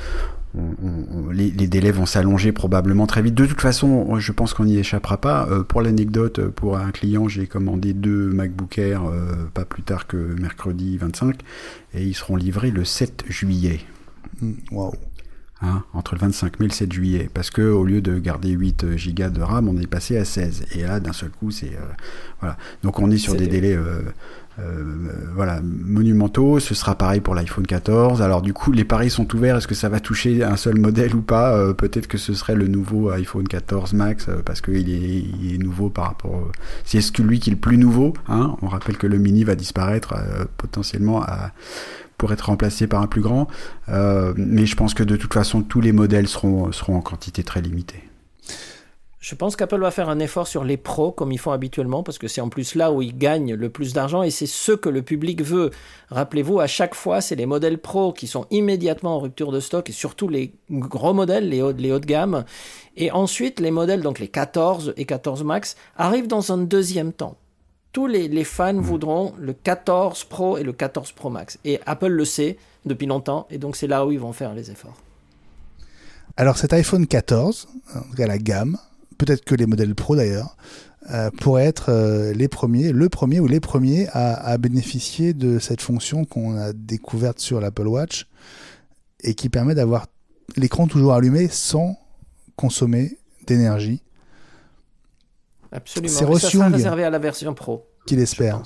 les délais vont s'allonger probablement très vite. De toute façon, je pense qu'on n'y échappera pas. Pour l'anecdote, pour un client, j'ai commandé 2 MacBook Air pas plus tard que mercredi 25 et ils seront livrés le 7 juillet. Waouh. Hein, entre le 25 mai et le 7 juillet, parce que au lieu de garder 8 Go de RAM, on est passé à 16, et là d'un seul coup c'est voilà, donc on est sur des délais monumentaux. Ce sera pareil pour l'iPhone 14. Alors du coup les paris sont ouverts, est-ce que ça va toucher un seul modèle ou pas? Peut-être que ce serait le nouveau iPhone 14 Max, parce qu'il est nouveau par rapport c'est ce que lui qui est le plus nouveau, hein. On rappelle que le mini va disparaître potentiellement pour être remplacé par un plus grand, mais je pense que de toute façon tous les modèles seront en quantité très limitée. Je pense qu'Apple va faire un effort sur les pros comme ils font habituellement, parce que c'est en plus là où ils gagnent le plus d'argent et c'est ce que le public veut. Rappelez-vous, à chaque fois, c'est les modèles pros qui sont immédiatement en rupture de stock, et surtout les gros modèles, les hauts de gamme. Et ensuite, les modèles, donc les 14 et 14 Max, arrivent dans un deuxième temps. Tous les fans voudront le 14 Pro et le 14 Pro Max. Et Apple le sait depuis longtemps, et donc c'est là où ils vont faire les efforts. Alors cet iPhone 14, en tout cas la gamme, peut-être que les modèles Pro d'ailleurs, pourraient être le premier ou les premiers à bénéficier de cette fonction qu'on a découverte sur l'Apple Watch et qui permet d'avoir l'écran toujours allumé sans consommer d'énergie. Absolument. C'est ça sera Ross-Young réservé à la version Pro. Qui l'espère.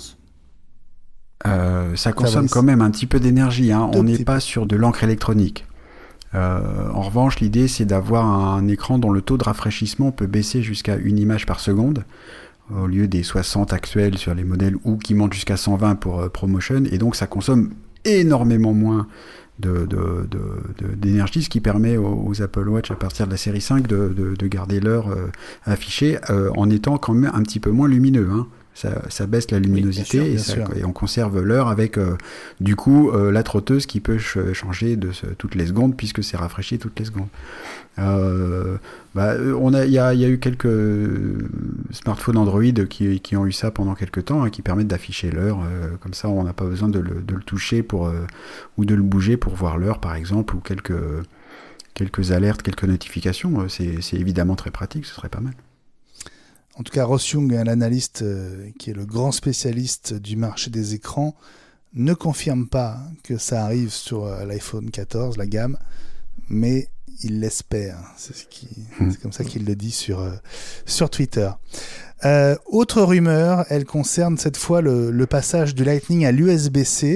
Ça consomme quand même un petit peu d'énergie, hein. On n'est pas sur de l'encre électronique. En revanche, l'idée c'est d'avoir un écran dont le taux de rafraîchissement peut baisser jusqu'à 1 image par seconde, au lieu des 60 actuels sur les modèles, ou qui montent jusqu'à 120 pour ProMotion, et donc ça consomme énormément moins d'énergie, ce qui permet aux Apple Watch à partir de la série 5 de garder l'heure affichée en étant quand même un petit peu moins lumineux, hein. Ça baisse la luminosité, oui, bien sûr. Et on conserve l'heure avec du coup la trotteuse qui peut changer toutes les secondes puisque c'est rafraîchi toutes les secondes. Il y a eu quelques smartphones Android qui ont eu ça pendant quelques temps, qui permettent d'afficher l'heure. Comme ça, on n'a pas besoin de le toucher ou de le bouger pour voir l'heure, par exemple, ou quelques alertes, quelques notifications. C'est évidemment très pratique, ce serait pas mal. En tout cas, Ross Young, l'analyste qui est le grand spécialiste du marché des écrans, ne confirme pas que ça arrive sur l'iPhone 14, la gamme, mais il l'espère. C'est comme ça qu'il le dit sur Twitter. Autre rumeur, elle concerne cette fois le passage du Lightning à l'USB-C.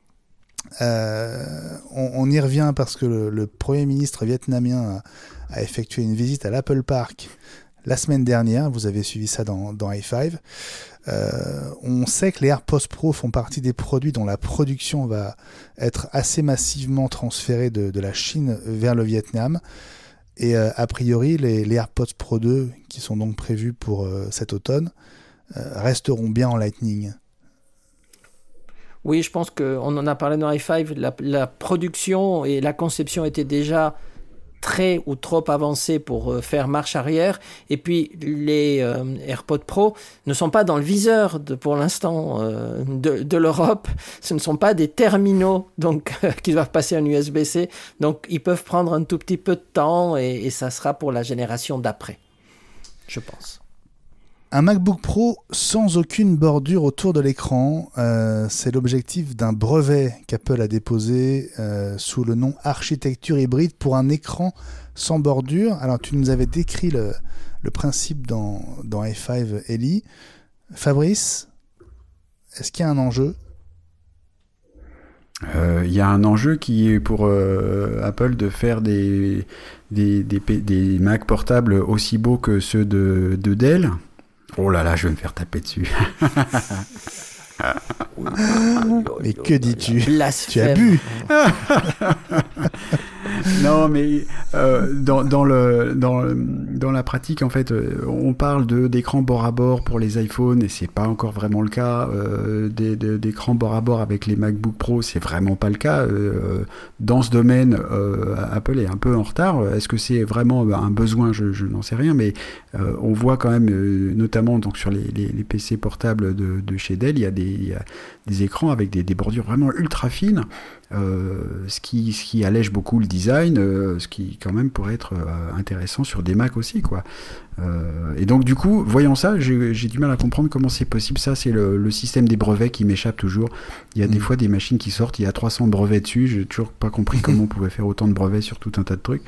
On y revient parce que le Premier ministre vietnamien a effectué une visite à l'Apple Park la semaine dernière. Vous avez suivi ça dans i5. On sait que les AirPods Pro font partie des produits dont la production va être assez massivement transférée de la Chine vers le Vietnam. Et a priori, les AirPods Pro 2, qui sont donc prévus pour cet automne, resteront bien en Lightning. Oui, je pense qu'on en a parlé dans i5. La production et la conception étaient déjà très ou trop avancées pour faire marche arrière. Et puis, les AirPods Pro ne sont pas dans le viseur pour l'instant de l'Europe. Ce ne sont pas des terminaux donc, qui doivent passer en USB-C. Donc, ils peuvent prendre un tout petit peu de temps et ça sera pour la génération d'après, je pense. Un MacBook Pro sans aucune bordure autour de l'écran, c'est l'objectif d'un brevet qu'Apple a déposé sous le nom architecture hybride pour un écran sans bordure. Alors tu nous avais décrit le principe dans i5 Eli. Fabrice, est-ce qu'il y a un enjeu ? Il y a un enjeu qui est pour Apple de faire des Mac portables aussi beaux que ceux de Dell. Oh là là, je vais me faire taper dessus. Mais que dis-tu ? Blasphème. Tu as bu. Non, mais dans la pratique, en fait, on parle d'écrans bord à bord pour les iPhones et c'est pas encore vraiment le cas. D'écrans bord à bord avec les MacBook Pro, c'est vraiment pas le cas. Dans ce domaine, Apple est un peu en retard. Est-ce que c'est vraiment un besoin ? Je n'en sais rien, mais on voit quand même, notamment donc sur les PC portables de chez Dell, il y a des écrans avec des bordures vraiment ultra fines. Ce qui allège beaucoup le design, ce qui quand même pourrait être intéressant sur des Mac aussi, quoi. Et donc du coup, voyant ça, j'ai du mal à comprendre comment c'est possible. Ça, c'est le système des brevets qui m'échappe toujours. Il y a des fois des machines qui sortent, il y a 300 brevets dessus. J'ai toujours pas compris comment on pouvait faire autant de brevets sur tout un tas de trucs.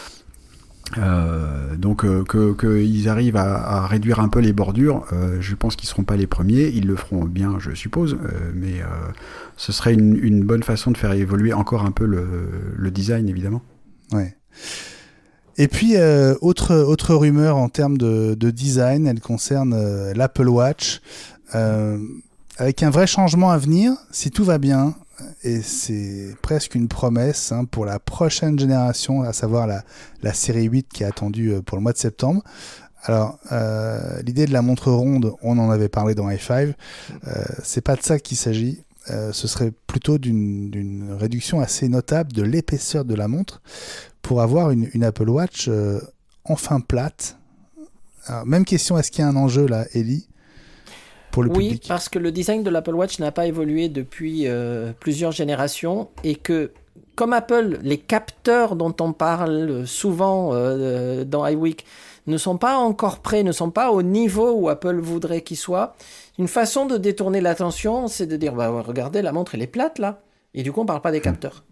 Donc qu'ils arrivent à réduire un peu les bordures, je pense qu'ils seront pas les premiers, ils le feront bien, je suppose, mais ce serait une bonne façon de faire évoluer encore un peu le design, évidemment. Ouais. Et puis autre rumeur en termes de design, elle concerne l'Apple Watch, avec un vrai changement à venir si tout va bien. Et c'est presque une promesse pour la prochaine génération, à savoir la série 8 qui est attendue pour le mois de septembre. Alors, l'idée de la montre ronde, on en avait parlé dans i5, c'est pas de ça qu'il s'agit. Ce serait plutôt d'une réduction assez notable de l'épaisseur de la montre pour avoir une Apple Watch enfin plate. Alors, même question, est-ce qu'il y a un enjeu là, Eli ? Oui, parce que le design de l'Apple Watch n'a pas évolué depuis plusieurs générations et que, comme Apple, les capteurs dont on parle souvent dans iWeek ne sont pas encore prêts, ne sont pas au niveau où Apple voudrait qu'ils soient. Une façon de détourner l'attention, c'est de dire regardez, la montre elle est plate là, et du coup on parle pas des capteurs.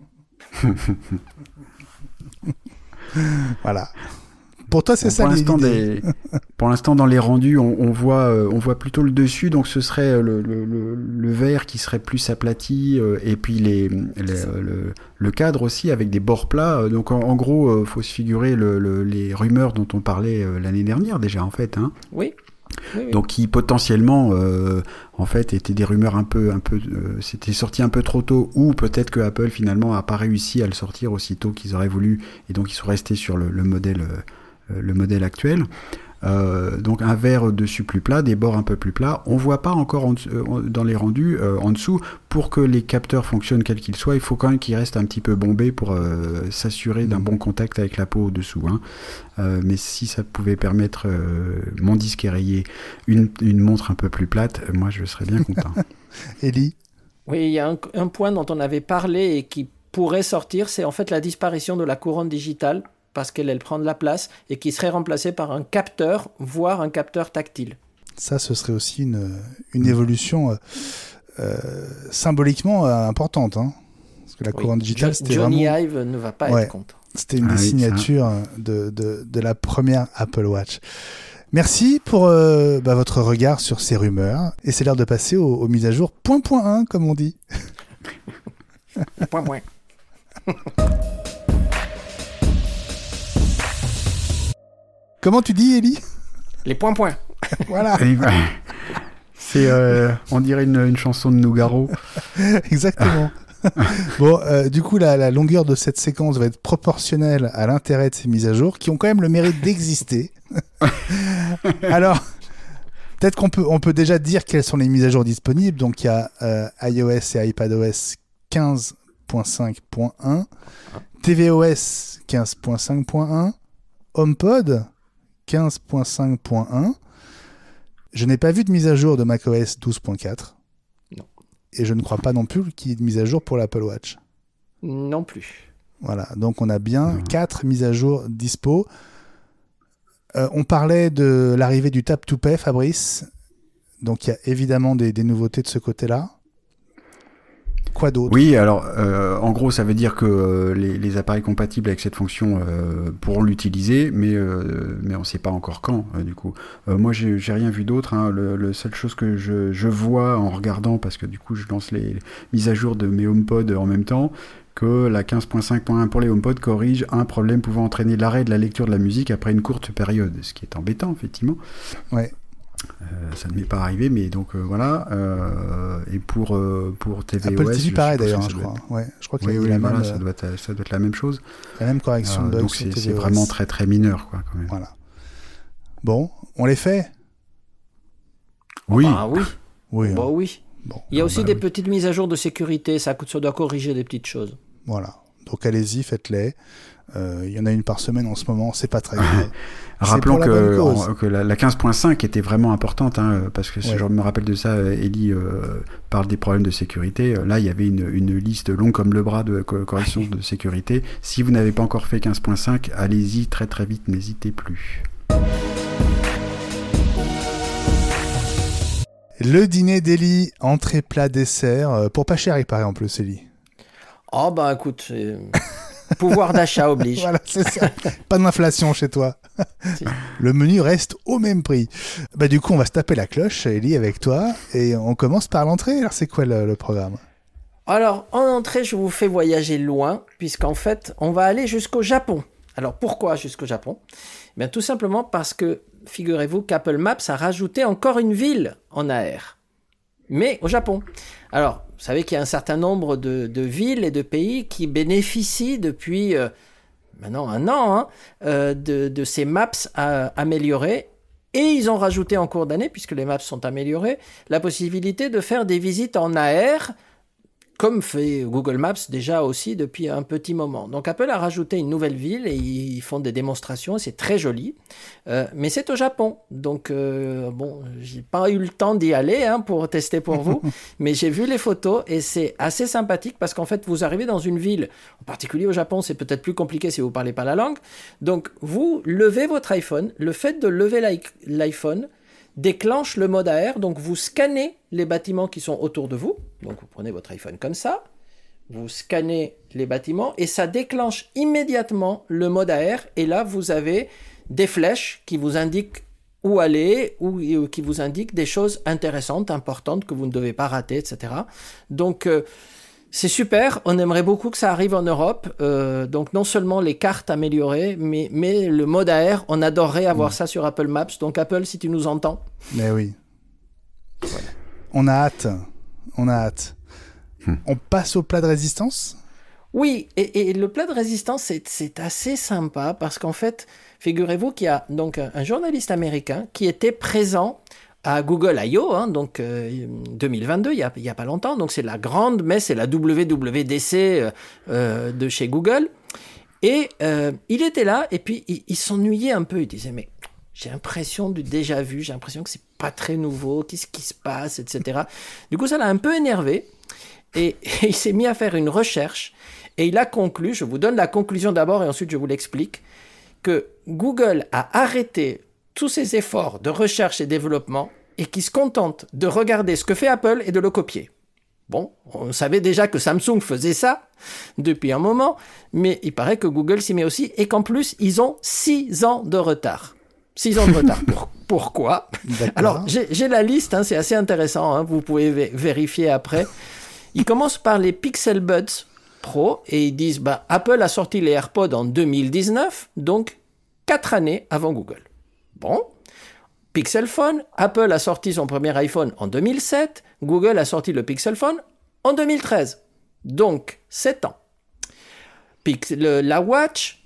Voilà. Pour toi, c'est ça l'idée. Pour l'instant, dans les rendus, on voit plutôt le dessus, donc ce serait le verre qui serait plus aplati, et puis le cadre aussi avec des bords plats. Donc en gros, faut se figurer les rumeurs dont on parlait l'année dernière déjà, en fait. Hein. Oui. Donc qui potentiellement en fait étaient des rumeurs un peu c'était sorti un peu trop tôt, ou peut-être que Apple finalement a pas réussi à le sortir aussitôt qu'ils auraient voulu et donc ils sont restés sur le modèle actuel. Donc un verre dessus plus plat, des bords un peu plus plats. On voit pas encore dans les rendus en dessous. Pour que les capteurs fonctionnent quels qu'ils soient, il faut quand même qu'ils restent un petit peu bombés pour s'assurer d'un bon contact avec la peau au-dessous. Mais si ça pouvait permettre mon disque est rayé, une montre un peu plus plate, moi je serais bien content. Ellie? Oui, il y a un point dont on avait parlé et qui pourrait sortir, c'est en fait la disparition de la couronne digitale parce qu'elle prend de la place et qui serait remplacée par un capteur, voire un capteur tactile. Ça, ce serait aussi une évolution symboliquement importante. Parce que la couronne digitale, c'était Johnny vraiment... Ive ne va pas être content. C'était une des signatures de la première Apple Watch. Merci pour votre regard sur ces rumeurs. Et c'est l'heure de passer aux mises à jour .1, comme on dit. Point. Comment tu dis, Ellie? Les points. Voilà. C'est, on dirait une chanson de Nougaro. Exactement. Bon, du coup, la longueur de cette séquence va être proportionnelle à l'intérêt de ces mises à jour, qui ont quand même le mérite d'exister. Alors, peut-être qu'on peut déjà dire quelles sont les mises à jour disponibles. Donc, il y a iOS et iPadOS 15.5.1, tvOS 15.5.1, HomePod 15.5.1. Je n'ai pas vu de mise à jour de macOS 12.4. Non. Et je ne crois pas non plus qu'il y ait de mise à jour pour l'Apple Watch. Non plus. Voilà, donc on a bien 4 mises à jour dispo. On parlait de l'arrivée du Tap to Pay, Fabrice. Donc il y a évidemment des nouveautés de ce côté-là. Quoi d'autre? Oui, alors en gros ça veut dire que les appareils compatibles avec cette fonction pourront l'utiliser, mais on ne sait pas encore quand du coup. Moi j'ai rien vu d'autre, le seule chose que je vois en regardant, parce que du coup je lance les mises à jour de mes HomePod en même temps, que la 15.5.1 pour les HomePod corrige un problème pouvant entraîner l'arrêt de la lecture de la musique après une courte période, ce qui est embêtant effectivement. Ouais. Ça ne m'est pas arrivé, mais donc voilà. Et pour tvOS, Apple TV pareil d'ailleurs, je crois. Ouais, je crois qu'il y a la même, ça doit être la même chose. La même correction de bugs. Donc c'est vraiment très très mineur, quoi, quand même. Voilà. Bon, on les fait? Oui. Ah oui. Oui. Bah oui. Bon. Il y a aussi des petites mises à jour de sécurité, ça doit corriger des petites choses. Voilà. Donc allez-y, faites-les. Il y en a une par semaine en ce moment, c'est pas très grave. Rappelons que la 15.5 était vraiment importante, parce que si je me rappelle de ça, Ellie parle des problèmes de sécurité. Là, il y avait une liste longue comme le bras de corrections de sécurité. Si vous n'avez pas encore fait 15.5, allez-y très très vite, n'hésitez plus. Le dîner d'Ellie, entrée, plat, dessert, pour pas cher il paraît en plus, Ellie. Oh bah écoute, pouvoir d'achat oblige. Voilà, c'est ça. Pas d'inflation chez toi. Si. Le menu reste au même prix. Bah du coup, on va se taper la cloche, Ellie, avec toi, et on commence par l'entrée. Alors c'est quoi le programme? Alors en entrée, je vous fais voyager loin, puisqu'en fait, on va aller jusqu'au Japon. Alors pourquoi jusqu'au Japon? Bien tout simplement parce que figurez-vous qu'Apple Maps a rajouté encore une ville en AR, mais au Japon. Alors, vous savez qu'il y a un certain nombre de villes et de pays qui bénéficient depuis maintenant un an de ces maps améliorées, et ils ont rajouté en cours d'année, puisque les maps sont améliorées, la possibilité de faire des visites en AR, comme fait Google Maps déjà aussi depuis un petit moment. Donc Apple a rajouté une nouvelle ville et ils font des démonstrations et c'est très joli. Mais c'est au Japon. Donc j'ai pas eu le temps d'y aller pour tester pour vous, mais j'ai vu les photos et c'est assez sympathique parce qu'en fait vous arrivez dans une ville, en particulier au Japon, c'est peut-être plus compliqué si vous parlez pas la langue. Donc vous levez votre iPhone, le fait de lever l'iPhone déclenche le mode AR, donc vous scannez les bâtiments qui sont autour de vous, donc vous prenez votre iPhone comme ça, vous scannez les bâtiments et ça déclenche immédiatement le mode AR, et là vous avez des flèches qui vous indiquent où aller, ou qui vous indiquent des choses intéressantes, importantes que vous ne devez pas rater, etc. Donc c'est super, on aimerait beaucoup que ça arrive en Europe, donc non seulement les cartes améliorées, mais le mode AR, on adorerait avoir ça sur Apple Maps, donc Apple, si tu nous entends. Mais oui. Voilà. On a hâte. On passe au plat de résistance ? Oui, et le plat de résistance, c'est assez sympa parce qu'en fait, figurez-vous qu'il y a donc un journaliste américain qui était présent à Google I.O., hein, donc 2022, il y a pas longtemps. Donc c'est la grande messe, c'est la WWDC de chez Google. Et il était là et puis il s'ennuyait un peu. Il disait, mais j'ai l'impression du déjà vu, j'ai l'impression que c'est pas très nouveau, qu'est-ce qui se passe, etc. Du coup, ça l'a un peu énervé et il s'est mis à faire une recherche. Et il a conclu, je vous donne la conclusion d'abord et ensuite je vous l'explique, que Google a arrêté tous ses efforts de recherche et développement et qui se contente de regarder ce que fait Apple et de le copier. Bon, on savait déjà que Samsung faisait ça depuis un moment, mais il paraît que Google s'y met aussi et qu'en plus, ils ont 6 ans de retard. 6 ans de retard. Pourquoi ? Alors, j'ai la liste, hein, c'est assez intéressant, hein, vous pouvez vérifier après. Ils commencent par les Pixel Buds Pro et ils disent Apple a sorti les AirPods en 2019, donc 4 années avant Google. Bon. Pixel Phone, Apple a sorti son premier iPhone en 2007, Google a sorti le Pixel Phone en 2013, donc 7 ans. La Watch,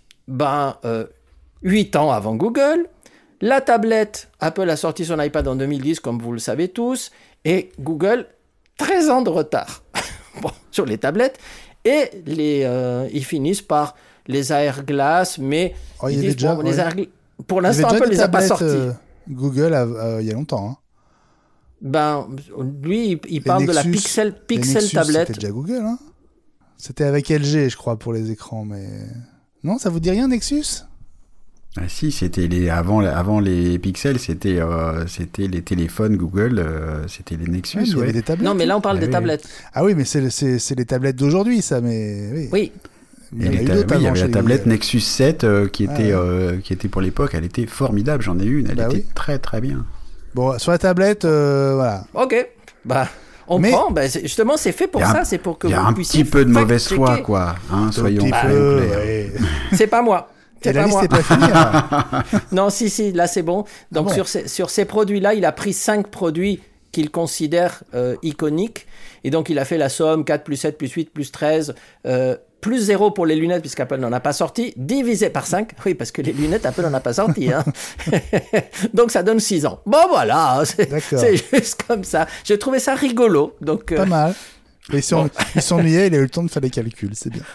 8 ans avant Google. La tablette, Apple a sorti son iPad en 2010, comme vous le savez tous, et Google, 13 ans de retard sur les tablettes. Et ils finissent par les AirGlass, mais ils disent, pour l'instant, Apple ne les a pas sortis. Google, il y a longtemps. Hein. Lui, il parle Nexus, de la Pixel Nexus, tablette. C'était déjà Google, hein. C'était avec LG, je crois, pour les écrans, mais... Non, ça vous dit rien, Nexus ? Ah si, c'était avant les Pixels, c'était les téléphones Google, c'était les Nexus. Il y avait des tablettes. Non, mais là on parle des tablettes. Ah oui, mais c'est les tablettes d'aujourd'hui, ça, mais oui. Il y avait la tablette Nexus 7 qui était pour l'époque, elle était formidable. J'en ai une, elle était très très bien. Bon, sur la tablette, voilà. Ok, on prend. Justement, c'est fait pour ça, c'est pour que vous puissiez. Il y a un petit peu de mauvaise foi, quoi. Hein, soyons clairs. Ouais. C'est pas moi. Et la liste n'est pas finie, alors. Non, si, là c'est bon. Donc sur ces produits-là, il a pris 5 produits qu'il considère iconiques. Et donc il a fait la somme 4 plus 7 plus 8 plus 13, plus 0 pour les lunettes, puisqu'Apple n'en a pas sorti, divisé par 5. Oui, parce que les lunettes, Apple n'en a pas sorti. Hein. Donc ça donne 6 ans. Bon, voilà, c'est juste comme ça. J'ai trouvé ça rigolo. Donc, pas mal. Il s'ennuyait, il a eu le temps de faire les calculs, c'est bien.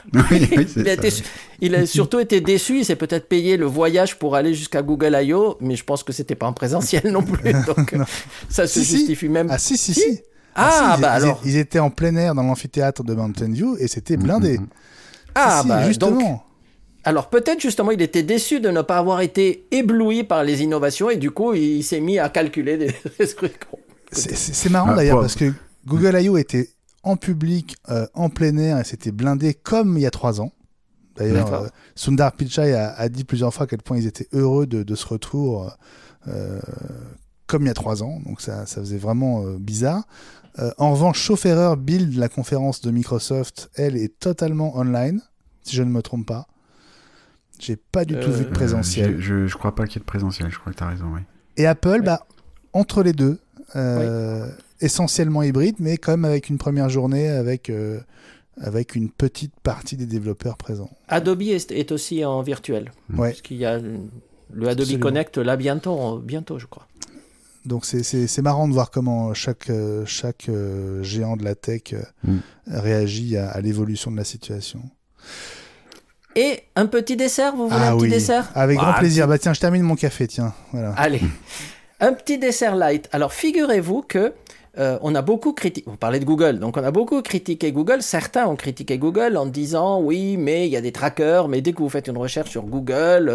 Il a surtout été déçu, il s'est peut-être payé le voyage pour aller jusqu'à Google I.O., mais je pense que c'était pas en présentiel non plus, donc ça se justifie même. Ah si. Alors. Ils étaient en plein air dans l'amphithéâtre de Mountain View et c'était blindé. Justement. Donc, alors peut-être justement il était déçu de ne pas avoir été ébloui par les innovations et du coup il s'est mis à calculer des trucs. C'est marrant d'ailleurs parce que Google I.O. était en public, en plein air, et c'était blindé comme il y a 3 ans. D'ailleurs, Sundar Pichai a dit plusieurs fois à quel point ils étaient heureux de ce retour comme il y a 3 ans. Donc ça faisait vraiment bizarre. En revanche, sauf erreur, Build, la conférence de Microsoft, elle est totalement online, si je ne me trompe pas. J'ai pas du tout vu de présentiel. Je crois pas qu'il y ait de présentiel, je crois que tu as raison, oui. Et Apple, entre les deux, essentiellement hybride, mais quand même avec une première journée avec une petite partie des développeurs présents. Adobe est aussi en virtuel. Parce qu'il y a le Adobe Connect là bientôt, je crois. Donc c'est marrant de voir comment chaque géant de la tech réagit à l'évolution de la situation. Et un petit dessert, vous voulez un petit dessert ? Avec grand plaisir. Tiens, je termine mon café, tiens. Voilà. Allez. Un petit dessert light. Alors, figurez-vous que on a beaucoup critiqué, on parlait de Google, donc on a beaucoup critiqué Google. Certains ont critiqué Google en disant oui, mais il y a des trackers, mais dès que vous faites une recherche sur Google,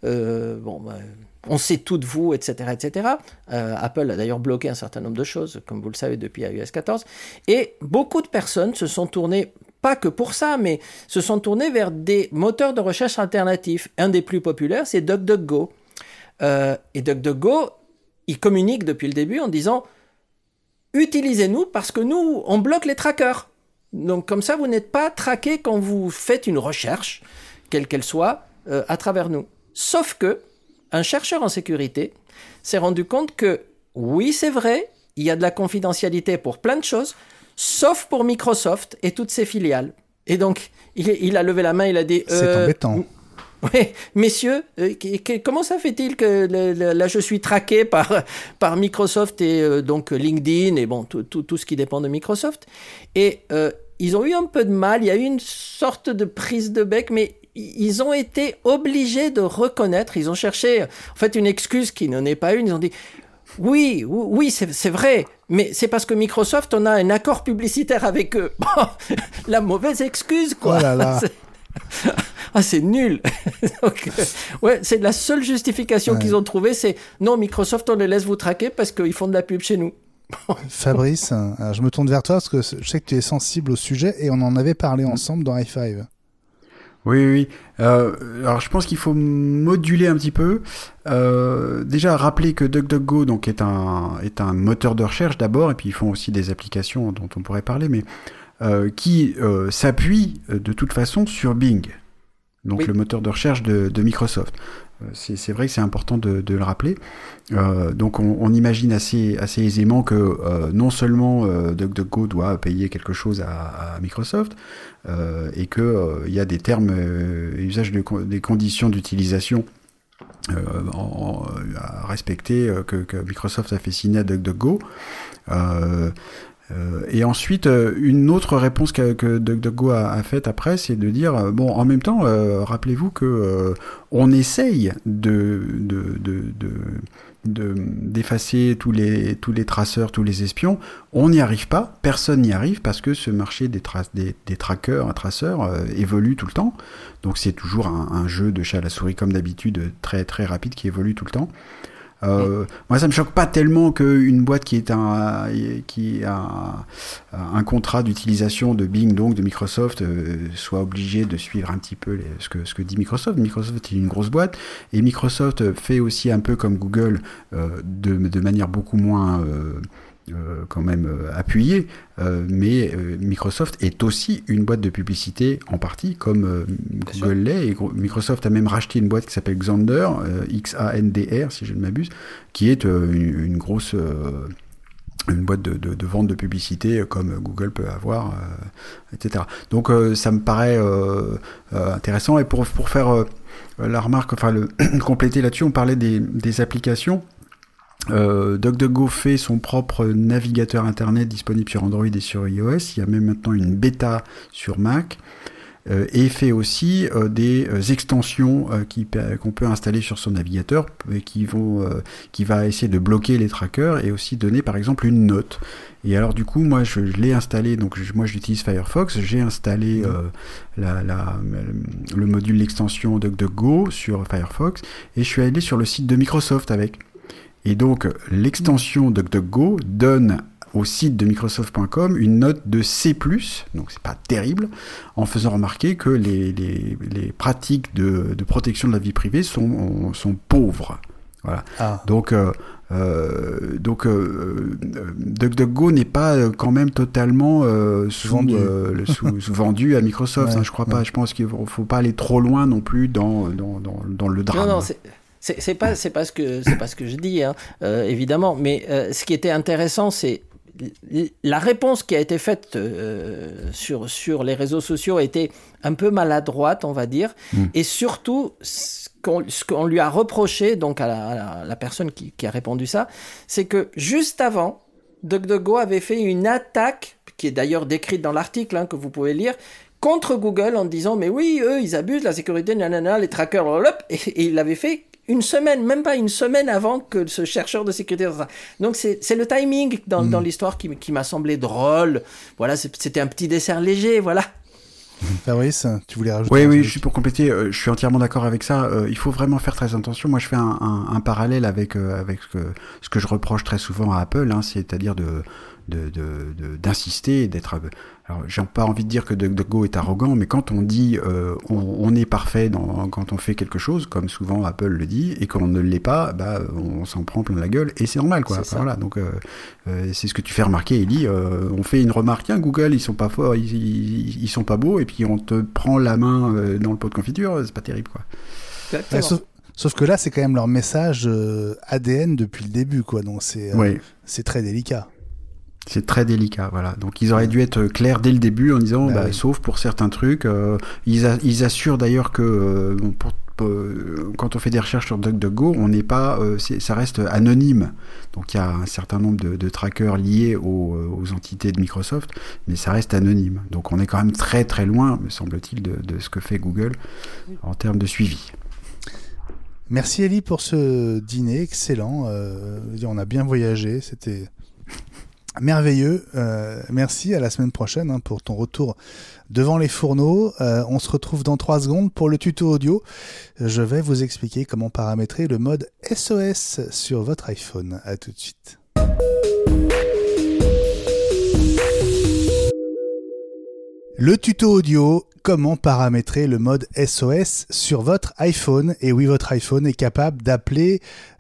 on sait tout de vous, etc. etc. Apple a d'ailleurs bloqué un certain nombre de choses, comme vous le savez, depuis iOS 14. Et beaucoup de personnes se sont tournées, pas que pour ça, mais se sont tournées vers des moteurs de recherche alternatifs. Un des plus populaires, c'est DuckDuckGo. Et DuckDuckGo, il communique depuis le début en disant « Utilisez-nous parce que nous, on bloque les trackers. Donc comme ça, vous n'êtes pas traqué quand vous faites une recherche, quelle qu'elle soit, à travers nous. » Sauf que un chercheur en sécurité s'est rendu compte que, oui, c'est vrai, il y a de la confidentialité pour plein de choses, sauf pour Microsoft et toutes ses filiales. Et donc, il a levé la main, il a dit... C'est embêtant. Oui, messieurs, comment ça fait-il que là je suis traqué par Microsoft et donc LinkedIn et bon tout ce qui dépend de Microsoft. Et ils ont eu un peu de mal, il y a eu une sorte de prise de bec, mais ils ont été obligés de reconnaître, ils ont cherché en fait une excuse qui n'en est pas une, ils ont dit oui, c'est vrai, mais c'est parce que Microsoft, on a un accord publicitaire avec eux. La mauvaise excuse, quoi. Oh là là. C'est nul. Donc, ouais, c'est la seule justification qu'ils ont trouvée, c'est non, Microsoft, on les laisse vous traquer parce qu'ils font de la pub chez nous. Fabrice, alors je me tourne vers toi parce que je sais que tu es sensible au sujet et on en avait parlé ensemble dans High Five. Oui. Alors je pense qu'il faut moduler un petit peu. Déjà rappeler que DuckDuckGo donc est un moteur de recherche d'abord, et puis ils font aussi des applications dont on pourrait parler, mais qui s'appuie de toute façon sur Bing, donc oui, le moteur de recherche de Microsoft. C'est vrai que c'est important de le rappeler. Donc on imagine assez aisément que non seulement DuckDuckGo doit payer quelque chose à Microsoft, et que il y a des termes et usages des conditions d'utilisation à respecter que Microsoft a fait signer à DuckDuckGo. Et ensuite, une autre réponse que DuckDuckGo a faite après, c'est de dire bon, en même temps, rappelez-vous que on essaye d'effacer tous les traceurs, tous les espions. On n'y arrive pas, personne n'y arrive parce que ce marché des trackers, traceurs évolue tout le temps. Donc c'est toujours un jeu de chat à la souris comme d'habitude, très très rapide, qui évolue tout le temps. Moi, ça me choque pas tellement qu'une boîte qui a un contrat d'utilisation de Bing, donc de Microsoft, soit obligée de suivre un petit peu ce que dit Microsoft. Microsoft est une grosse boîte, et Microsoft fait aussi un peu comme Google, de manière beaucoup moins quand même appuyée, mais Microsoft est aussi une boîte de publicité en partie, comme Google l'est, et Microsoft a même racheté une boîte qui s'appelle Xandr, Xandr si je ne m'abuse, qui est une grosse une boîte de vente de publicité comme Google peut avoir, etc. Donc ça me paraît intéressant. Et pour faire la remarque, enfin compléter là-dessus, on parlait des applications. DuckDuckGo fait son propre navigateur internet disponible sur Android et sur iOS. Il y a même maintenant une bêta sur Mac, et fait aussi des extensions qu'on peut installer sur son navigateur, et qui va essayer de bloquer les trackers et aussi donner par exemple une note. Et alors du coup, moi je l'ai installé, donc moi j'utilise Firefox, j'ai installé le module, l'extension DuckDuckGo sur Firefox, et je suis allé sur le site de Microsoft avec. Et donc, l'extension DuckDuckGo donne au site de Microsoft.com une note de C+, donc c'est pas terrible, en faisant remarquer que les pratiques de protection de la vie privée sont pauvres. Voilà. Donc DuckDuckGo n'est pas quand même totalement vendu à Microsoft. Ouais, je crois pas. Je pense qu'il faut pas aller trop loin non plus dans le drame. Non, c'est pas ce que je dis, hein, évidemment. Mais ce qui était intéressant, c'est la réponse qui a été faite sur les réseaux sociaux était un peu maladroite, on va dire, et surtout ce qu'on lui a reproché, donc à la personne qui a répondu ça, c'est que juste avant, DuckDuckGo avait fait une attaque, qui est d'ailleurs décrite dans l'article, hein, que vous pouvez lire, contre Google en disant mais oui, eux ils abusent de la sécurité, nanana, les trackers, et il l'avait fait une semaine, même pas une semaine avant que ce chercheur de sécurité. Donc c'est le timing dans l'histoire qui m'a semblé drôle. Voilà, c'était un petit dessert léger, voilà. Fabrice, tu voulais rajouter? Oui, je suis pour compléter. Je suis entièrement d'accord avec ça. Il faut vraiment faire très attention. Moi, je fais un parallèle avec ce que je reproche très souvent à Apple, hein, c'est-à-dire d'insister et d'être. Alors, j'ai pas envie de dire que DuckDuckGo est arrogant, mais quand on dit on est parfait quand on fait quelque chose, comme souvent Apple le dit, et qu'on ne l'est pas, on s'en prend plein la gueule, et c'est normal, quoi. Enfin, voilà, donc c'est ce que tu fais remarquer, Ellie. On fait une remarque, tiens, Google, ils sont pas forts, ils sont pas beaux, et puis on te prend la main dans le pot de confiture, c'est pas terrible, quoi. Sauf que là, c'est quand même leur message ADN depuis le début, quoi. Donc c'est très délicat. C'est très délicat, voilà. Donc ils auraient dû être clairs dès le début en disant, oui. Sauf pour certains trucs. Ils assurent d'ailleurs que quand on fait des recherches sur DuckDuckGo, on n'est pas, ça reste anonyme. Donc il y a un certain nombre de trackers liés aux entités de Microsoft, mais ça reste anonyme. Donc on est quand même très très loin, me semble-t-il, de ce que fait Google en termes de suivi. Merci Ellie pour ce dîner excellent. On a bien voyagé, c'était merveilleux. Merci, à la semaine prochaine pour ton retour devant les fourneaux. On se retrouve dans 3 secondes pour le tuto audio. Je vais vous expliquer comment paramétrer le mode SOS sur votre iPhone. À tout de suite. Le tuto audio, comment paramétrer le mode SOS sur votre iPhone. Et oui, votre iPhone est capable d'appeler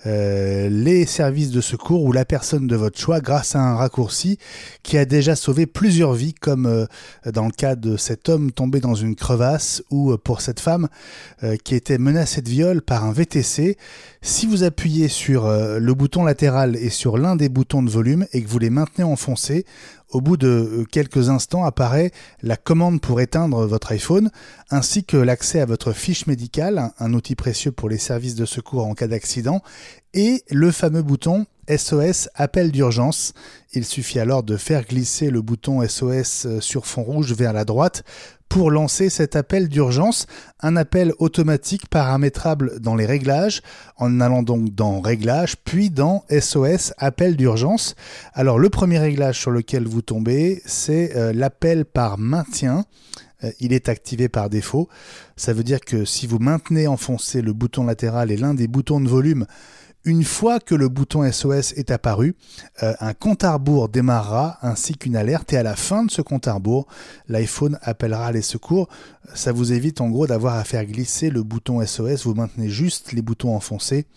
les services de secours ou la personne de votre choix grâce à un raccourci qui a déjà sauvé plusieurs vies, comme dans le cas de cet homme tombé dans une crevasse ou pour cette femme qui était menacée de viol par un VTC. Si vous appuyez sur le bouton latéral et sur l'un des boutons de volume et que vous les maintenez enfoncés, au bout de quelques instants apparaît la commande pour éteindre votre iPhone, ainsi que l'accès à votre fiche médicale, un outil précieux pour les services de secours en cas d'accident, et le fameux bouton SOS appel d'urgence. Il suffit alors de faire glisser le bouton SOS sur fond rouge vers la droite pour lancer cet appel d'urgence, un appel automatique paramétrable dans les réglages, en allant donc dans Réglages, puis dans SOS appel d'urgence. Alors le premier réglage sur lequel vous tombez, c'est l'appel par maintien. Il est activé par défaut. Ça veut dire que si vous maintenez enfoncé le bouton latéral et l'un des boutons de volume, une fois que le bouton SOS est apparu, un compte à rebours démarrera ainsi qu'une alerte, et à la fin de ce compte à rebours, l'iPhone appellera les secours. Ça vous évite en gros d'avoir à faire glisser le bouton SOS, vous maintenez juste les boutons enfoncés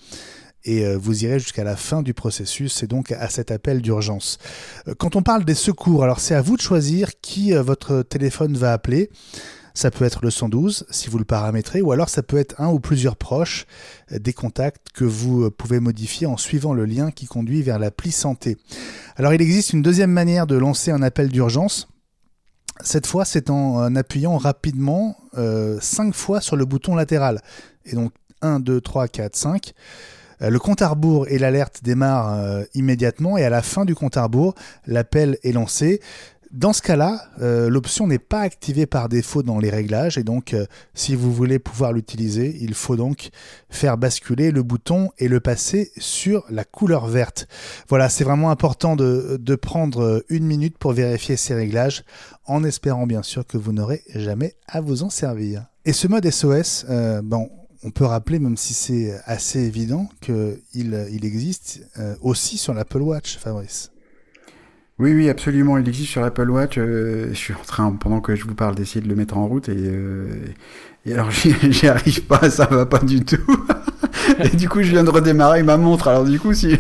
et vous irez jusqu'à la fin du processus, et donc à cet appel d'urgence. Quand on parle des secours, alors c'est à vous de choisir qui votre téléphone va appeler. Ça peut être le 112 si vous le paramétrez, ou alors ça peut être un ou plusieurs proches, des contacts que vous pouvez modifier en suivant le lien qui conduit vers l'appli santé. Alors il existe une deuxième manière de lancer un appel d'urgence. Cette fois, c'est en appuyant rapidement 5 fois sur le bouton latéral. Et donc 1, 2, 3, 4, 5. Le compte à rebours et l'alerte démarrent immédiatement, et à la fin du compte à rebours, l'appel est lancé. Dans ce cas-là, l'option n'est pas activée par défaut dans les réglages, et donc si vous voulez pouvoir l'utiliser, il faut donc faire basculer le bouton et le passer sur la couleur verte. Voilà, c'est vraiment important de prendre 1 minute pour vérifier ces réglages, en espérant bien sûr que vous n'aurez jamais à vous en servir. Et ce mode SOS, on peut rappeler, même si c'est assez évident, qu'il existe aussi sur l'Apple Watch, Fabrice. Oui, absolument. Il existe sur l'Apple Watch. Je suis en train, pendant que je vous parle, d'essayer de le mettre en route, et alors j'y arrive pas, ça va pas du tout. Et du coup, je viens de redémarrer ma montre. Alors du coup, si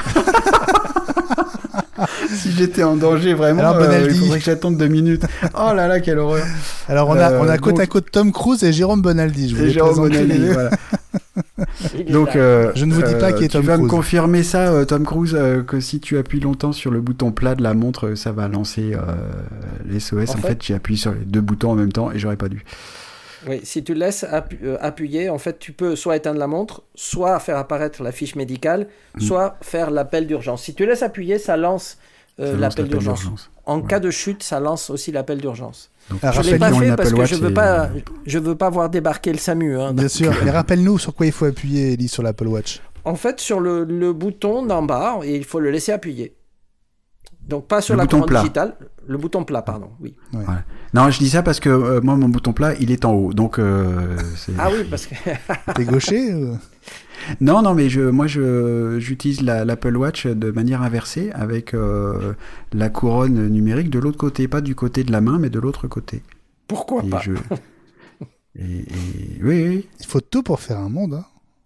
j'étais en danger vraiment, il faudrait que j'attende 2 minutes. Oh là là, quelle horreur. Alors on a côte à côte Tom Cruise et Jérôme Bonaldi. Voilà. Donc, je ne vous dis pas qui est Tom Cruise. Tu vas me confirmer ça, Tom Cruise, que si tu appuies longtemps sur le bouton plat de la montre, ça va lancer les SOS. En fait, j'ai appuyé sur les 2 boutons en même temps et j'aurais pas dû. Oui, si tu laisses appuyer, en fait, tu peux soit éteindre la montre, soit faire apparaître la fiche médicale, soit faire l'appel d'urgence. Si tu laisses appuyer, ça lance l'appel d'urgence. En cas de chute, ça lance aussi l'appel d'urgence. Donc, je ne l'ai pas fait parce que je veux pas voir débarquer le SAMU. Bien sûr, mais rappelle-nous sur quoi il faut appuyer, Ellie, sur l'Apple Watch. En fait, sur le bouton d'en bas, et il faut le laisser appuyer. Donc pas sur la commande digitale, le bouton plat, pardon. Oui. Ouais. Non, je dis ça parce que moi, mon bouton plat, il est en haut. Donc, Ah oui, parce que... T'es gaucher Non, mais j'utilise l'Apple Watch de manière inversée, avec la couronne numérique de l'autre côté, pas du côté de la main, mais de l'autre côté. Pourquoi pas Oui. Il faut tout pour faire un monde.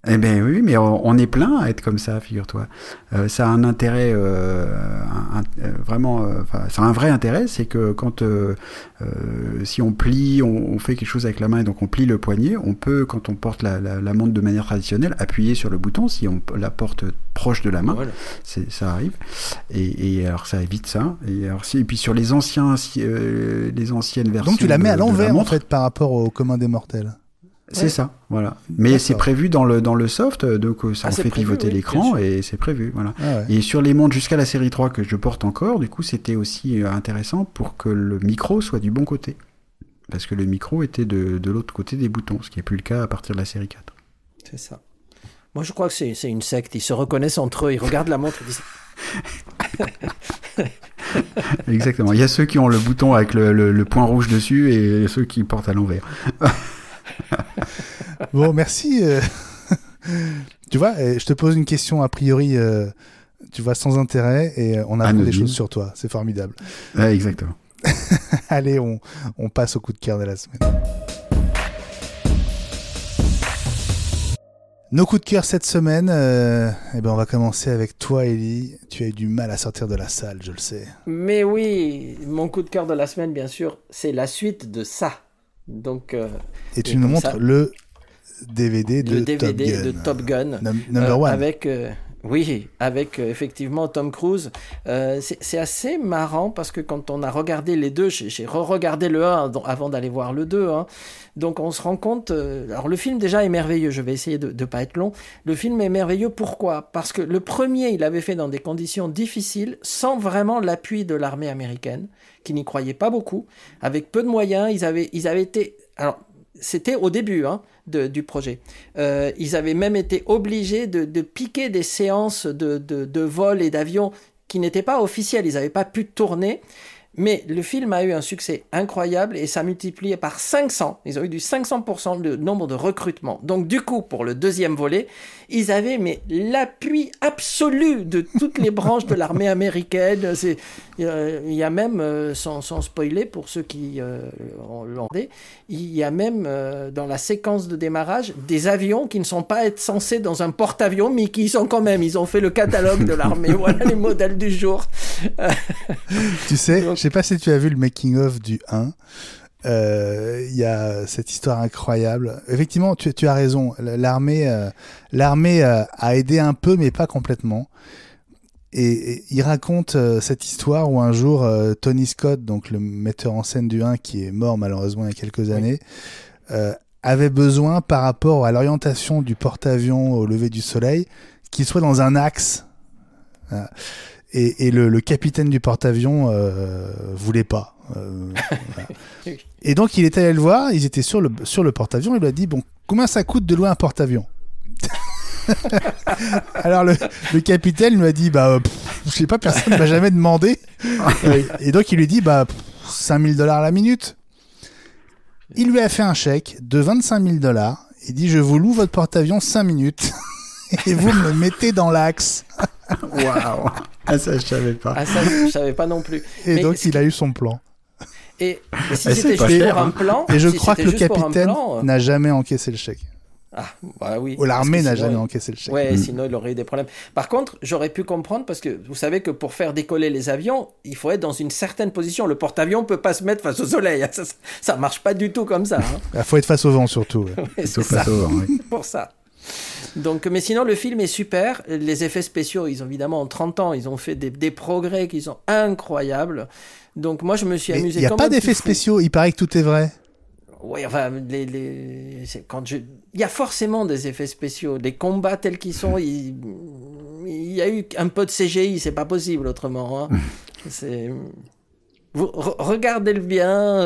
Eh ben oui, mais on est plein à être comme ça, figure-toi. Ça a un intérêt vraiment, ça a un vrai intérêt, c'est que quand si on plie, on fait quelque chose avec la main et donc on plie le poignet, on peut, quand on porte la montre de manière traditionnelle, appuyer sur le bouton si on la porte proche de la main. Voilà. Ça arrive. Et alors ça évite ça. Et puis sur les anciennes versions. Donc tu la mets à l'envers en fait par rapport au commun des mortels. C'est ça, voilà. Mais c'est prévu dans le soft, donc ça en fait pivoter l'écran et c'est prévu, voilà. Ah ouais. Et sur les montres jusqu'à la série 3 que je porte encore, du coup, c'était aussi intéressant pour que le micro soit du bon côté. Parce que le micro était de l'autre côté des boutons, ce qui n'est plus le cas à partir de la série 4. C'est ça. Moi, je crois que c'est une secte. Ils se reconnaissent entre eux, ils regardent la montre et disent... Exactement. Il y a ceux qui ont le bouton avec le point rouge dessus et ceux qui portent à l'envers. Bon, merci. Tu vois, je te pose une question a priori, tu vois, sans intérêt, et on apprend des choses sur toi. C'est formidable. Ouais, exactement. Allez, on passe au coup de cœur de la semaine. Nos coups de cœur cette semaine, on va commencer avec toi, Ellie. Tu as eu du mal à sortir de la salle, je le sais. Mais oui, mon coup de cœur de la semaine, bien sûr, c'est la suite de ça. Donc, et tu nous montres le DVD de Top Gun. Number one. Avec effectivement Tom Cruise. C'est assez marrant parce que quand on a regardé les deux, j'ai re-regardé le 1 avant d'aller voir le 2. Hein. Donc on se rend compte... alors le film déjà est merveilleux, je vais essayer de ne pas être long. Le film est merveilleux, pourquoi ? Parce que le premier, il l'avait fait dans des conditions difficiles, sans vraiment l'appui de l'armée américaine, qui n'y croyait pas beaucoup. Avec peu de moyens, ils avaient été... Alors, c'était au début du projet. Ils avaient même été obligés de piquer des séances de vol et d'avion qui n'étaient pas officielles. Ils n'avaient pas pu tourner. Mais le film a eu un succès incroyable et ça multiplié par 500. Ils ont eu du 500% de nombre de recrutements. Donc du coup, pour le deuxième volet, ils avaient l'appui absolu de toutes les branches de l'armée américaine. Il y a même, sans spoiler pour ceux qui ont regardé, il y a même dans la séquence de démarrage des avions qui ne sont pas être censés dans un porte-avions, mais qui y sont quand même. Ils ont fait le catalogue de l'armée. Voilà les modèles du jour. Tu sais, je sais pas si tu as vu le making-of du 1. Il y a cette histoire incroyable. Effectivement, tu as raison. L'armée a aidé un peu, mais pas complètement. Et il raconte cette histoire où un jour, Tony Scott, donc le metteur en scène du 1, qui est mort malheureusement il y a quelques années, avait besoin, par rapport à l'orientation du porte-avions au lever du soleil, qu'il soit dans un axe. Et le capitaine du porte-avions voulait pas. Voilà. Et donc il est allé le voir, ils étaient sur le porte-avions, il lui a dit bon, combien ça coûte de louer un porte-avions? Alors le capitaine lui a dit je sais pas, personne ne m'a jamais demandé. Et donc il lui dit $5 000 la minute. Il lui a fait un chèque de $25 000. Il dit je vous loue votre porte-avions 5 minutes et vous me mettez dans l'axe. Waouh. Ah, ça, je savais pas. Ah, ça, je savais pas non plus. Et mais donc, il a eu son plan. Et si c'était juste pour un plan... Et je crois que le capitaine n'a jamais encaissé le chèque. Ah, bah oui. Ou l'armée n'a jamais encaissé le chèque. Ouais, sinon il aurait eu des problèmes. Par contre, j'aurais pu comprendre, parce que vous savez que pour faire décoller les avions, il faut être dans une certaine position. Le porte-avions ne peut pas se mettre face au soleil. Ça marche pas du tout comme ça. Il faut être face au vent, surtout. Ouais, c'est face au vent, oui. Pour ça. Donc, mais sinon, le film est super. Les effets spéciaux, ils ont évidemment, en 30 ans, ils ont fait des progrès qui sont incroyables. Donc, moi, je me suis amusé. Il n'y a pas d'effets spéciaux, il paraît que tout est vrai. Oui, enfin, il y a forcément des effets spéciaux. Les combats tels qu'ils sont, il y a eu un peu de CGI, c'est pas possible autrement. Regardez-le bien.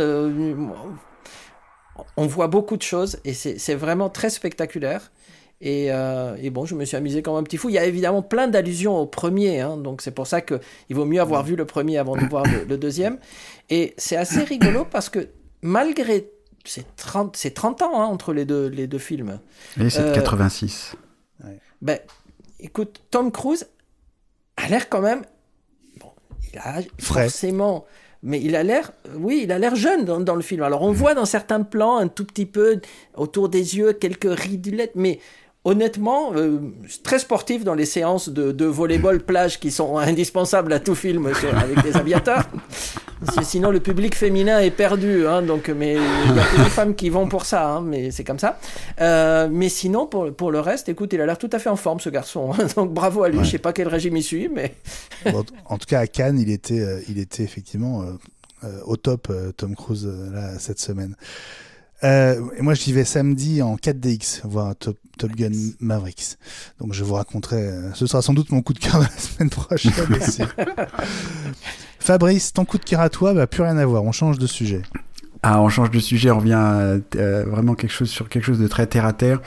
On voit beaucoup de choses et c'est vraiment très spectaculaire. Et bon, je me suis amusé comme un petit fou. Il y a évidemment plein d'allusions au premier, donc c'est pour ça qu'il vaut mieux avoir vu le premier avant de voir le deuxième. Et c'est assez rigolo parce que malgré... C'est 30 ans entre les deux films. Et c'est 86. Écoute, Tom Cruise a l'air quand même... Bon, il a forcément... Mais il a l'air jeune dans le film. Alors on voit dans certains plans un tout petit peu autour des yeux quelques ridulettes, mais honnêtement, très sportif dans les séances de volleyball plage qui sont indispensables à tout film avec les aviateurs. Sinon, le public féminin est perdu. Hein, donc, mais il y a que les femmes qui vont pour ça. Hein, mais c'est comme ça. Mais sinon, pour le reste, écoute, il a l'air tout à fait en forme, ce garçon. Donc, bravo à lui. Je sais pas quel régime il suit, mais... Bon, en tout cas, à Cannes, il était effectivement au top, Tom Cruise, là, cette semaine. Et moi, j'y vais samedi en 4DX voir Top Gun Mavericks. Donc, je vous raconterai. Ce sera sans doute mon coup de cœur de la semaine prochaine aussi. Fabrice, ton coup de cœur à toi, plus rien à voir. On change de sujet. Ah, on change de sujet. On revient à, vraiment sur quelque chose de très terre à terre.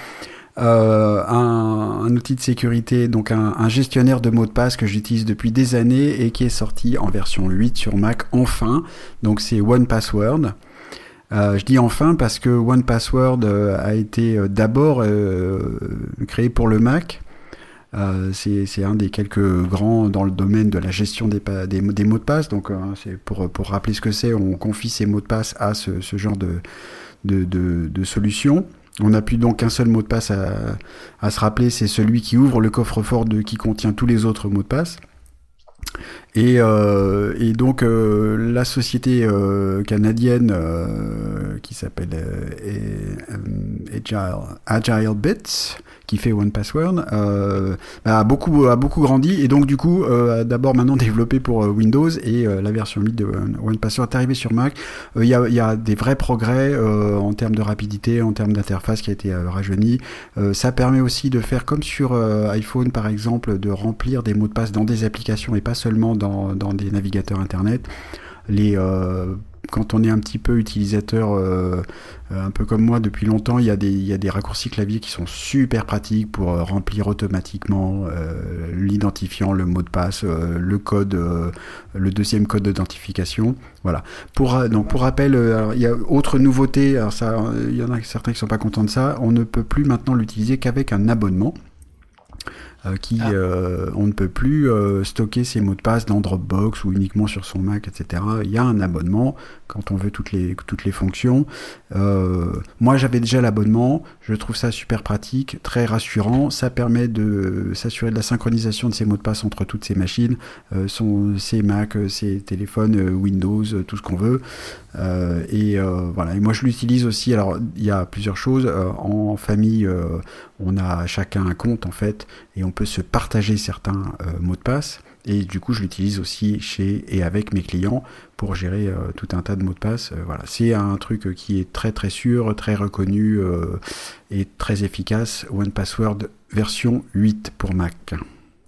Un outil de sécurité, donc un gestionnaire de mots de passe que j'utilise depuis des années et qui est sorti en version 8 sur Mac enfin. Donc, c'est OnePassword. Je dis enfin parce que OnePassword a été d'abord créé pour le Mac. C'est un des quelques grands dans le domaine de la gestion des mots de passe. Donc, c'est pour rappeler ce que c'est, on confie ses mots de passe à ce genre de solution. On n'a plus donc qu'un seul mot de passe à se rappeler, c'est celui qui ouvre le coffre-fort qui contient tous les autres mots de passe. Et donc la société canadienne qui s'appelle Agile Bits, qui fait OnePassword, a beaucoup grandi et donc du coup a d'abord maintenant développé pour Windows et la version 8 de OnePassword est arrivée sur Mac. Il y a des vrais progrès en termes de rapidité, en termes d'interface qui a été rajeunie. Ça permet aussi de faire comme sur iPhone par exemple, de remplir des mots de passe dans des applications et pas seulement dans des navigateurs internet. Quand on est un petit peu utilisateur, un peu comme moi depuis longtemps, il y a des raccourcis clavier qui sont super pratiques pour remplir automatiquement l'identifiant, le mot de passe, le code, le deuxième code d'identification. Voilà. Pour rappel, il y a autre nouveauté. Alors ça, il y en a certains qui sont pas contents de ça. On ne peut plus maintenant l'utiliser qu'avec un abonnement. On ne peut plus stocker ses mots de passe dans Dropbox ou uniquement sur son Mac, etc. Il y a un abonnement quand on veut toutes les fonctions. Moi, j'avais déjà l'abonnement. Je trouve ça super pratique, très rassurant. Ça permet de s'assurer de la synchronisation de ses mots de passe entre toutes ces machines, ses Mac, ses téléphones, Windows, tout ce qu'on veut. Voilà. Et moi, je l'utilise aussi. Alors, il y a plusieurs choses. En famille, on a chacun un compte en fait, et on peut se partager certains mots de passe. Et du coup, je l'utilise aussi chez et avec mes clients pour gérer tout un tas de mots de passe. Voilà, c'est un truc qui est très très sûr, très reconnu et très efficace. OnePassword version 8 pour Mac. Ellie ?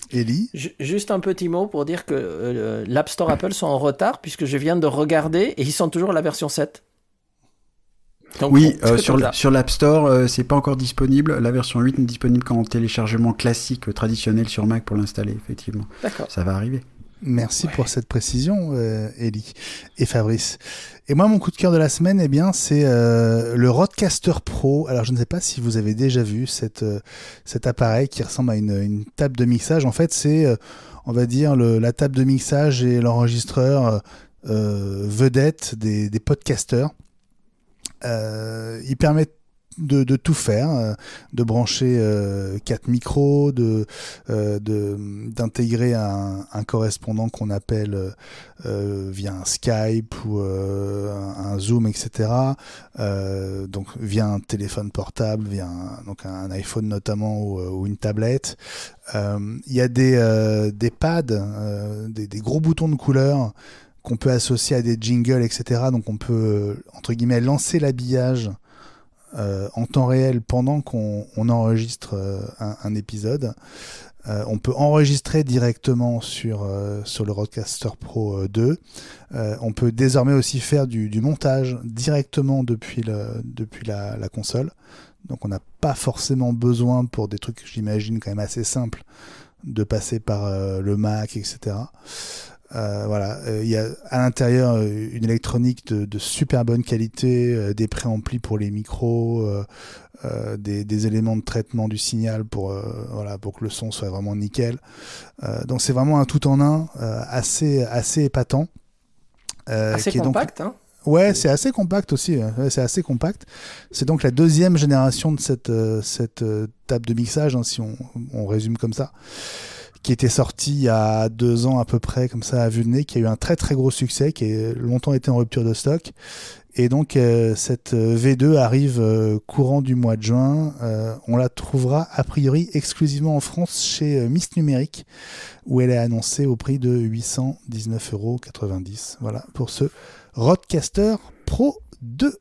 Juste un petit mot pour dire que l'App Store Apple sont en retard puisque je viens de regarder et ils sont toujours à la version 7. Donc, oui, sur l'App Store, c'est pas encore disponible. La version 8 n'est disponible qu'en téléchargement classique, traditionnel sur Mac pour l'installer, effectivement. D'accord. Ça va arriver. Merci pour cette précision, Ellie et Fabrice. Et moi, mon coup de cœur de la semaine, c'est le Rodecaster Pro. Alors, je ne sais pas si vous avez déjà vu cet appareil qui ressemble à une table de mixage. En fait, c'est, on va dire, la table de mixage et l'enregistreur vedette des podcasteurs. Il permet de tout faire, de brancher 4 micros, d'intégrer un correspondant qu'on appelle via un Skype ou un Zoom, etc. Donc via un téléphone portable, via un iPhone notamment ou une tablette. Il y a des pads, des gros boutons de couleur qu'on peut associer à des jingles, etc. Donc on peut, entre guillemets, lancer l'habillage en temps réel pendant qu'on enregistre un épisode. On peut enregistrer directement sur le Rodecaster Pro 2. On peut désormais aussi faire du montage directement depuis la console. Donc on n'a pas forcément besoin, pour des trucs, j'imagine, quand même assez simples, de passer par le Mac, etc. Voilà, il y a à l'intérieur une électronique de super bonne qualité, des préamplis pour les micros, des éléments de traitement du signal pour que le son soit vraiment nickel. Donc c'est vraiment un tout en un assez épatant. Assez compact, hein. Ouais, c'est assez compact aussi. Ouais, c'est assez compact. C'est donc la deuxième génération de cette table de mixage, hein, si on résume comme ça, qui était sortie il y a 2 ans à peu près, comme ça à vue de nez, qui a eu un très très gros succès, qui a longtemps été en rupture de stock. Et donc cette V2 arrive courant du mois de juin. On la trouvera a priori exclusivement en France chez Miss Numérique, où elle est annoncée au prix de 819,90 €. Voilà pour ce Rodecaster Pro 2.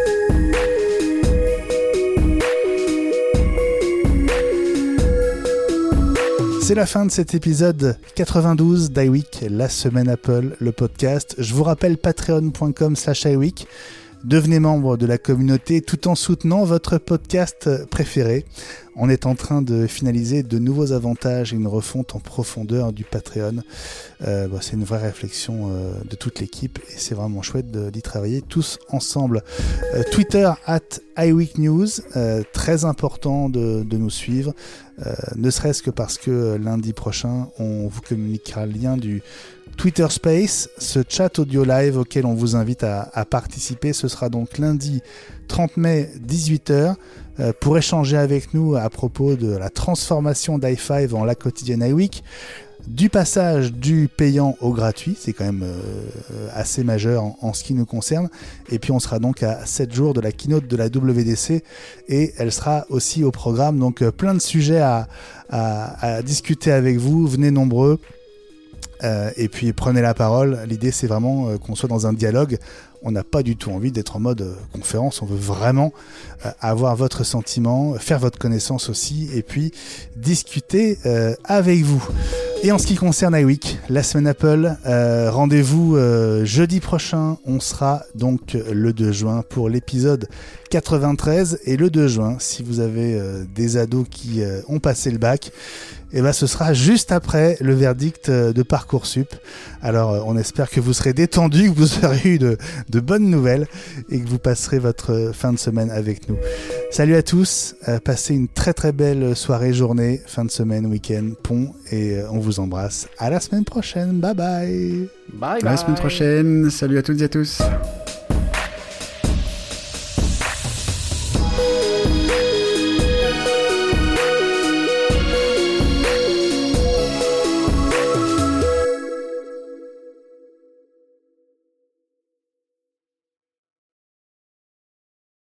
C'est la fin de cet épisode 92 d'iWeek, la semaine Apple, le podcast. Je vous rappelle patreon.com/iWeek. Devenez membre de la communauté tout en soutenant votre podcast préféré. On est en train de finaliser de nouveaux avantages et une refonte en profondeur du Patreon. C'est une vraie réflexion de toute l'équipe et c'est vraiment chouette d'y travailler tous ensemble. Twitter @iWeekNews, très important de nous suivre, ne serait-ce que parce que lundi prochain, on vous communiquera le lien du Twitter Space, ce chat audio live auquel on vous invite à participer. Ce sera donc lundi 30 mai 18h pour échanger avec nous à propos de la transformation d'i5 en la quotidienne iWeek, du passage du payant au gratuit, c'est quand même assez majeur en ce qui nous concerne, et puis on sera donc à 7 jours de la keynote de la WWDC et elle sera aussi au programme, donc plein de sujets à discuter avec vous, venez nombreux. Et puis prenez la parole, l'idée c'est vraiment qu'on soit dans un dialogue, on n'a pas du tout envie d'être en mode conférence, on veut vraiment avoir votre sentiment, faire votre connaissance aussi et puis discuter avec vous. Et en ce qui concerne iWeek, la semaine Apple, rendez-vous jeudi prochain, on sera donc le 2 juin pour l'épisode 93 et le 2 juin, si vous avez des ados qui ont passé le bac, et ben ce sera juste après le verdict de Parcoursup. Alors on espère que vous serez détendus, que vous aurez eu de bonnes nouvelles et que vous passerez votre fin de semaine avec nous. Salut à tous, passez une très très belle soirée, journée, fin de semaine, week-end, pont et on vous embrasse. À la semaine prochaine, bye bye. Bye bye. À la semaine prochaine, salut à toutes et à tous.